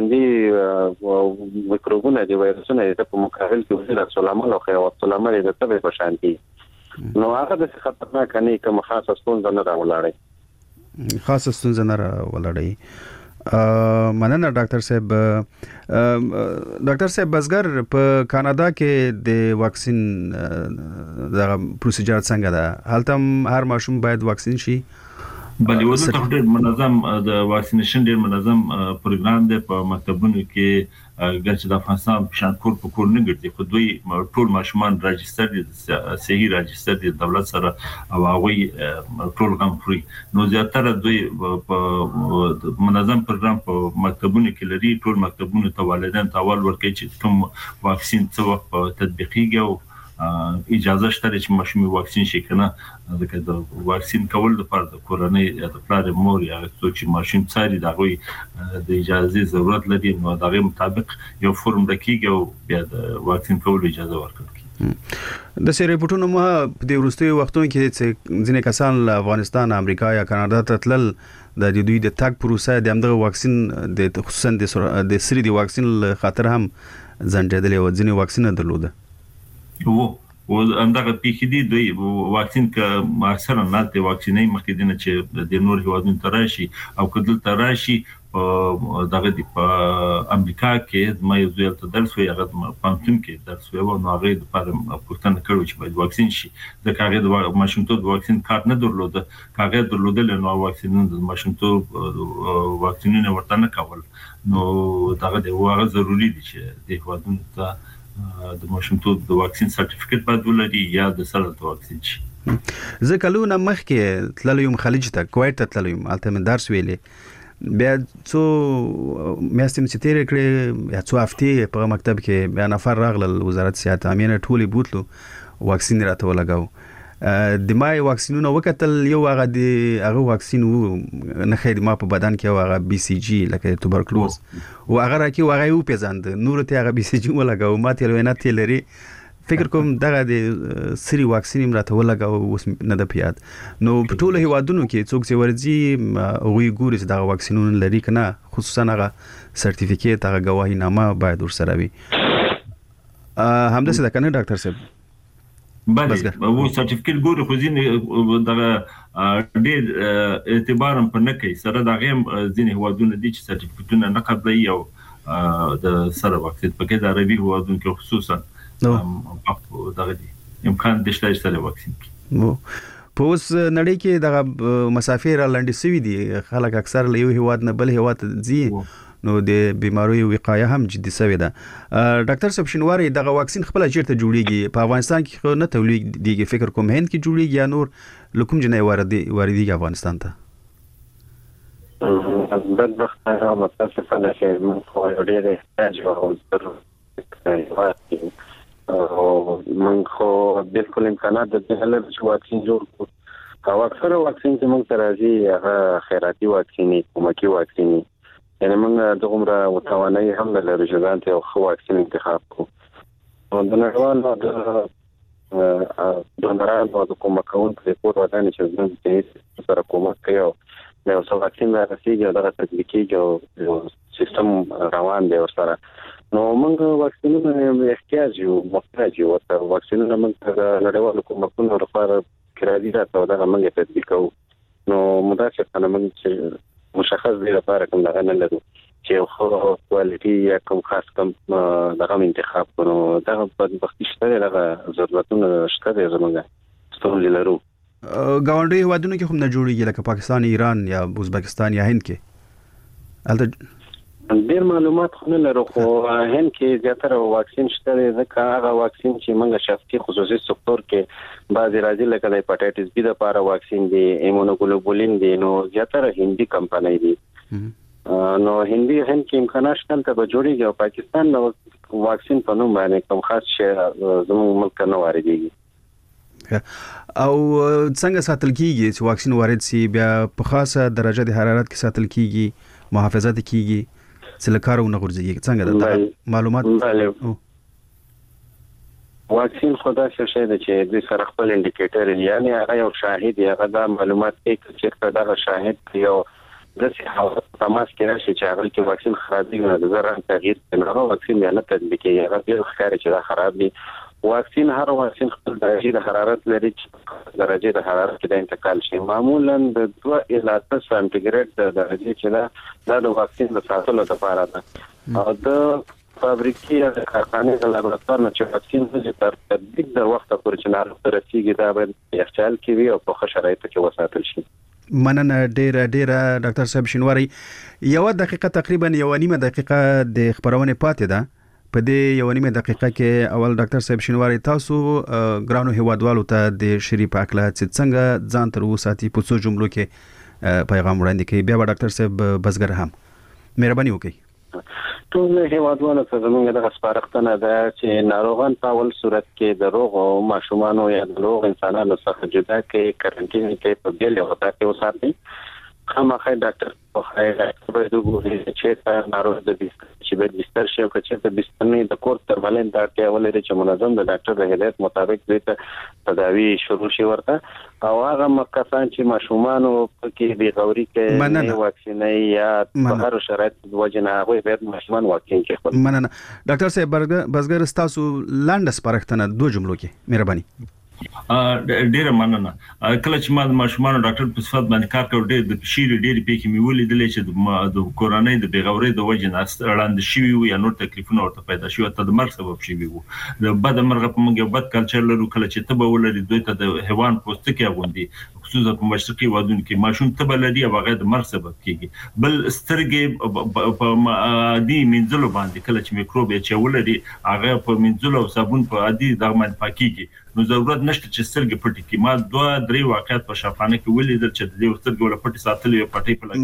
[SPEAKER 4] ژوندۍ میکروبونه دي وایرسونه د په مقابل کې وزیر سلامه او خیر سلامه د تبه په شان دي نو هغه د خطرناک نه کوم خاصه ستونزه نه راولاړي
[SPEAKER 3] خاصه ستونزه نه راولاړي مننه ډاکټر صاحب ډاکټر صاحب بزګر په کاناډا کې د واکسین د پروسیجر څنګه ده هلته هر ماشوم باید واکسین شي
[SPEAKER 5] بلې وزن ته ډېر منظم د واکسینیشن ډېر منظم پروګرام دی په مکتبونو کې ګرځي د افغانستان په شان کور په کور نه ګرځي خو دوی ټول ماشومان راجستر دي صحیح راجستر دي دولت سره او هغه ټول غم خوري نو زیاتره دوی په منظم پروګرام په مکتبونو کې لري ټول مکتبونو ته والدین ته اول ورکړي چې کوم واکسین څه وخت تطبیقیږي او اجازه شته چې ماشوم واکسین شي کنه ځکه د واکسین کول د فرد کورنۍ یا د پلار مور یا څوک چې ماشوم څاري دا غوي د اجازه ضرورت لري نو دا غي مطابق یو فرم دکېږي او بیا د واکسین کول اجازه ورکړي
[SPEAKER 3] د سری ریپورتونو مه په دې وروستیو وختونو کې چې ځینې کسان له افغانستان امریکا یا کاناډا ته تلل د دوی د تګ پروسه د همدغه واکسین د خصوصا د سری د واکسین خاطر هم ځنډېدل او ځینې واکسین درلوده
[SPEAKER 5] وو او اندغه پی دي دوی واکسین ک اکثر نه د واکسینې مخکې دنه چې د نور هیوادونو تراشي او کدل تراشي په دغه د امریکا کې د مې زویل ته درس وي هغه پانتون کې درس وي او نو هغه د پاره پښتنه کړو چې باید واکسین شي د هغه د ماشومتوب د واکسین کارت نه درلوده هغه درلودل نو واکسین د ماشومتوب واکسینونه ورته نه کول نو دغه د هغه ضروری دي چې د هیوادونو ته د ماشومتوب د واکسین سرټیفیکټ باید ولري یا د سره د واکسین شي
[SPEAKER 3] زه کلونه مخکې تللم خلیج ته کویت ته تللم البته من درس ویلې بیا څو میاشتې چې تیر کړې یا څو هفتې په مکتب کې بیا نفر راغلل وزارت صحت عامه ټولې بوتلو واکسین راته ولګاو د مای واکسینونه وکتل یو هغه د هغه واکسین وو نه خیر ما په بدن کې هغه بي سي جي لکه توبرکلوز او هغه راکې هغه یو پیژاند نور ته هغه بي سي جي ولګاو ما ته وینا ته لري فکر کوم دغه د سری واکسین راته ولګاو اوس نه د پیاد نو په ټولو هیوادونو کې څوک چې ورځي وی ګوري چې دغه واکسینونه لري کنه خصوصا هغه سرټیفیکیټ هغه گواهی نامه باید ورسره وي همدا څه ده کنه ډاکټر صاحب
[SPEAKER 5] بله وو سرټیفیکیټ ګوري خو ځینې دغه ډېر اعتبار هم نه کوي سره دغه ځینې هیوادونه دي چې سرټیفیکیټونه نه قبلوي او د سره واکسین پکې د عربي هیوادونو کې خصوصا دغه امکان د شته سره واکسین
[SPEAKER 3] وو په اوس نړۍ کې دغه مسافر لاندې سوي دي خلک اکثر له یو هیواد نه بل هیواد ځي نو د بیماریو وقایه هم جدي سوي ده ډاکټر صاحب شنواری دغه واکسین خپل چیرته جوړیږي په افغانستان کې خو نه تولید دیږي فکر کوم هند کې جوړیږي یا نور لکم جنې واردي واردي افغانستان ته
[SPEAKER 4] بدبخت هغه متاسفانه چې من خو ډېر احتیاج او ضرورت او من خو بالکل امکانات د دې چې واکسین جوړ کړو او اکثر واکسین چې موږ ته راځي هغه خیراتي واکسین کومکی واکسین یعنی موږ د عمره متوانای هم لري چې ځان ته خو واکسین انتخاب کوو د نړیوالو د دونرانو د کومکون په پور ودانې چې موږ ته سره کومک کوي او نو څو واکسین راځي دا د تطبیقي جو سیستم روان دی ورسره نو موږ واکسینونه احتیاج یو محتاج یو ورته واکسینونه موږ د نړیوالو کومکونو لپاره کړی راته دا موږ تطبیقو نو مدافع کنه موږ مشخص دی لپاره کوم دغه نه لرو چې خو کوالټي یا کوم خاص کوم دغه انتخاب کړو دا په وخت شته دغه ضرورتونه شته د زمونږه ستوري لرو
[SPEAKER 3] ګاونډي هیوادونو کې هم نه جوړیږي لکه پاکستان ایران یا ازبکستان یا هند کې البته
[SPEAKER 4] ډیر معلومات خو نه لرو خو هند کې زیاتره واکسین شته ځکه هغه واکسین چې موږ شخصي خصوصي سکتور کې بعضی راځي لکه د هپاتایټس بی لپاره واکسین دی ایمونوګلوبولین دی نو زیاتره هندي کمپنۍ دي نو هندي هند کې امکانات شته ته جوړیږي او پاکستان نو واکسین په نوم باندې کوم خاص شی زموږ ملک نه واردېږي
[SPEAKER 3] او څنګه ساتل کیږي چې واکسین وارد سي بیا په خاصه درجه د حرارت کې ساتل کیږي محافظت کیږي سلکارونه غورځي څنګه د معلومات
[SPEAKER 4] واکسین خدا څه شي د چې د سره خپل انډیکیټر یعنی هغه یو شاهد هغه د معلومات کې چې دا شاهد یو د صحت تماس کې راشي چې هغه کې واکسین خرابي نه د زران تغییر کنه واکسین نه تطبیقي هغه به ښکاري چې دا خراب دي واکسین هر واکسین خپل درجه د حرارت لري چې درجه د حرارت کې د انتقال شي معمولا د دوه الی څلور سانتیګریډ د درجه چې دا د واکسین د ساتلو لپاره ده او د فابریکې یا د کارخانې د لابراتوار نه چې واکسین د تر تطبیق د وخت پورې چې ناروغ رسیږي دا به احتیاط کوي او په ښه شرایطو کې وساتل شي.
[SPEAKER 3] مننه ډیره ډیره ډاکټر صاحب شینواری یو دقیقه تقریبا یو نیمه دقیقه د خبرونه پاتې ده په دې یو نیمه دقیقه کې اول ډاکټر صاحب شینواری تاسو ګرانو هیوادوالو ته د شری پاکله چې څنګه ځان تر وساتي په څو جملو کې پیغام وړاندې کوي بیا ډاکټر صاحب بزګر هم مهرباني وکړئ.
[SPEAKER 4] ټول هیوادوالو ته زموږ د سپارښتنه ده چې ناروغان په اول صورت کې د روغ او ماشومان یا د روغ انسانانو څخه جدا کې کرنټین کې په بیل وتا کې وساتي خامخا ډاکټر په خیر ډاکټر به وګوري چې تا ناروغ د بستر چې به بستر شي او چې د بستر نه د کور تر بلند ډاکټر ولري چې منظم د ډاکټر د هدایت مطابق دې تداوی شروع شي ورته او هغه مکسان چې ماشومان او کې بي غوري کې واکسینې یا په هر شرایط د وجنه هغه باید ماشومان واکسین کې خپل
[SPEAKER 3] مننه ډاکټر صاحب بزګر تاسو لاندې سپارښتنه دوه جملو کې مهرباني.
[SPEAKER 5] ډیره مننه کله چې ما د ماشومان ډاکټر په صفات باندې کار کړ ډېر د شیر ډېر پېکې مې ولیدل چې د کورونې د بیغوري د وجه نه وړاندې شوی وي یا نور تکلیفونه ورته پیدا شوی ته د مرګ سبب شوی وو د بد مرغ په موږ بد کلچر لرو کله چې ته به ولري دوی ته د حیوان پوستکي غوندي خصوصا په مشرقي وادونو کې ماشوم ته بل لري هغه د مرګ سبب کیږي بل سترګې په عادي منځلو باندې کله چې میکروب یې ولري هغه په منځلو او صابون په عادي دغه باندې پاکيږي نو ضرورت نشته چې سترګې پټې کی ما دوه درې واقعات په شفانه کې ولیدل چې د دې سترګې ولا پټې ساتلې پټې په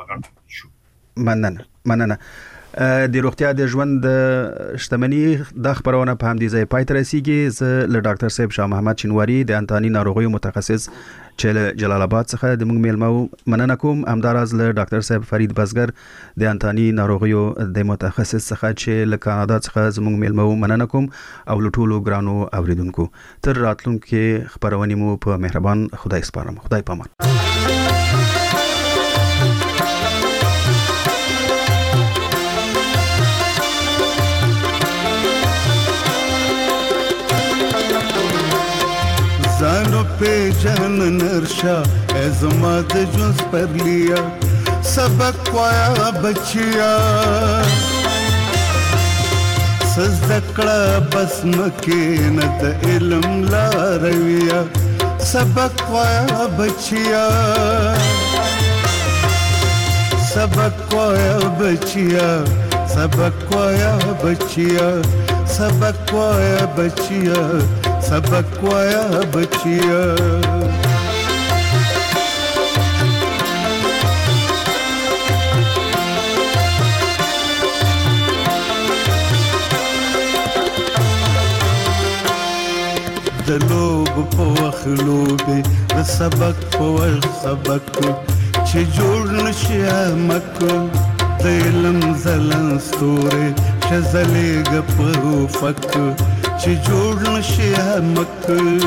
[SPEAKER 5] لګول
[SPEAKER 3] مننه مننه د روغتیا د ژوند شتمنۍ د خبرونه په همدې ځای پای ته رسیږي زه له ډاکټر صاحب شاه محمد شینواری د انتاني ناروغیو متخصص چې جلال آباد څخه د موږ میلمه مننه کوم همداراز له ډاکټر صاحب فرید بزګر د انتاني ناروغیو د متخصص څخه چې له کاناډا څخه زموږ میلمه مننه کوم او له ټولو ګرانو اوریدونکو تر راتلونکو خبرونه مو په مهربان خدای سپارم خدای پامان.
[SPEAKER 9] زانو पे जन नरशा एज़माद जुस पर लिया सबक वाया बचिया सजदकड़ा बसम के नत इल्म ला रविया सबक वाया बचिया सबक वाया बचिया सबक वाया बचिया सबक वाया बचिया सबक वाया बचिया दलोब पवख लोबे द सबक पवख सबक च जोड़ नशिया मक दिलम जलन स्तोरे शजले गपरो फक च जोड़ नशिया मक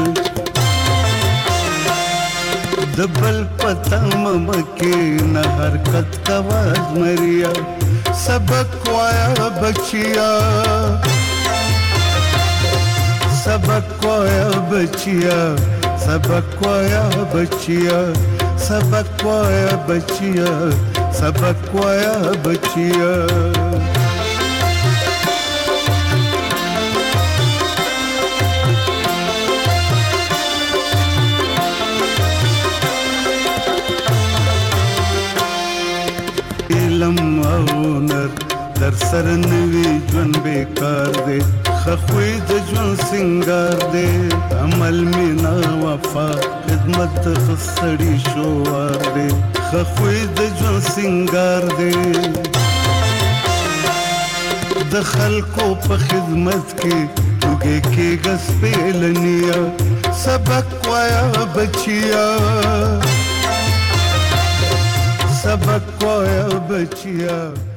[SPEAKER 9] दबल पतम मके न हरकत कवाज मरिया सबक वाया बचिया सबक वाया बचिया सबक वाया बचिया सबक वाया बचिया सबक वाया बचिया इल्म औ नर در سر نوی ژوند بیکار دی خخوی د ژوند سنگار دی عمل مینا وفا خدمت خسړی شوار دی خخوی د ژوند سنگار دی د خلکو په خدمت کې توګه کې غس پیلنیا سبق وایا بچیا سبق وایا بچیا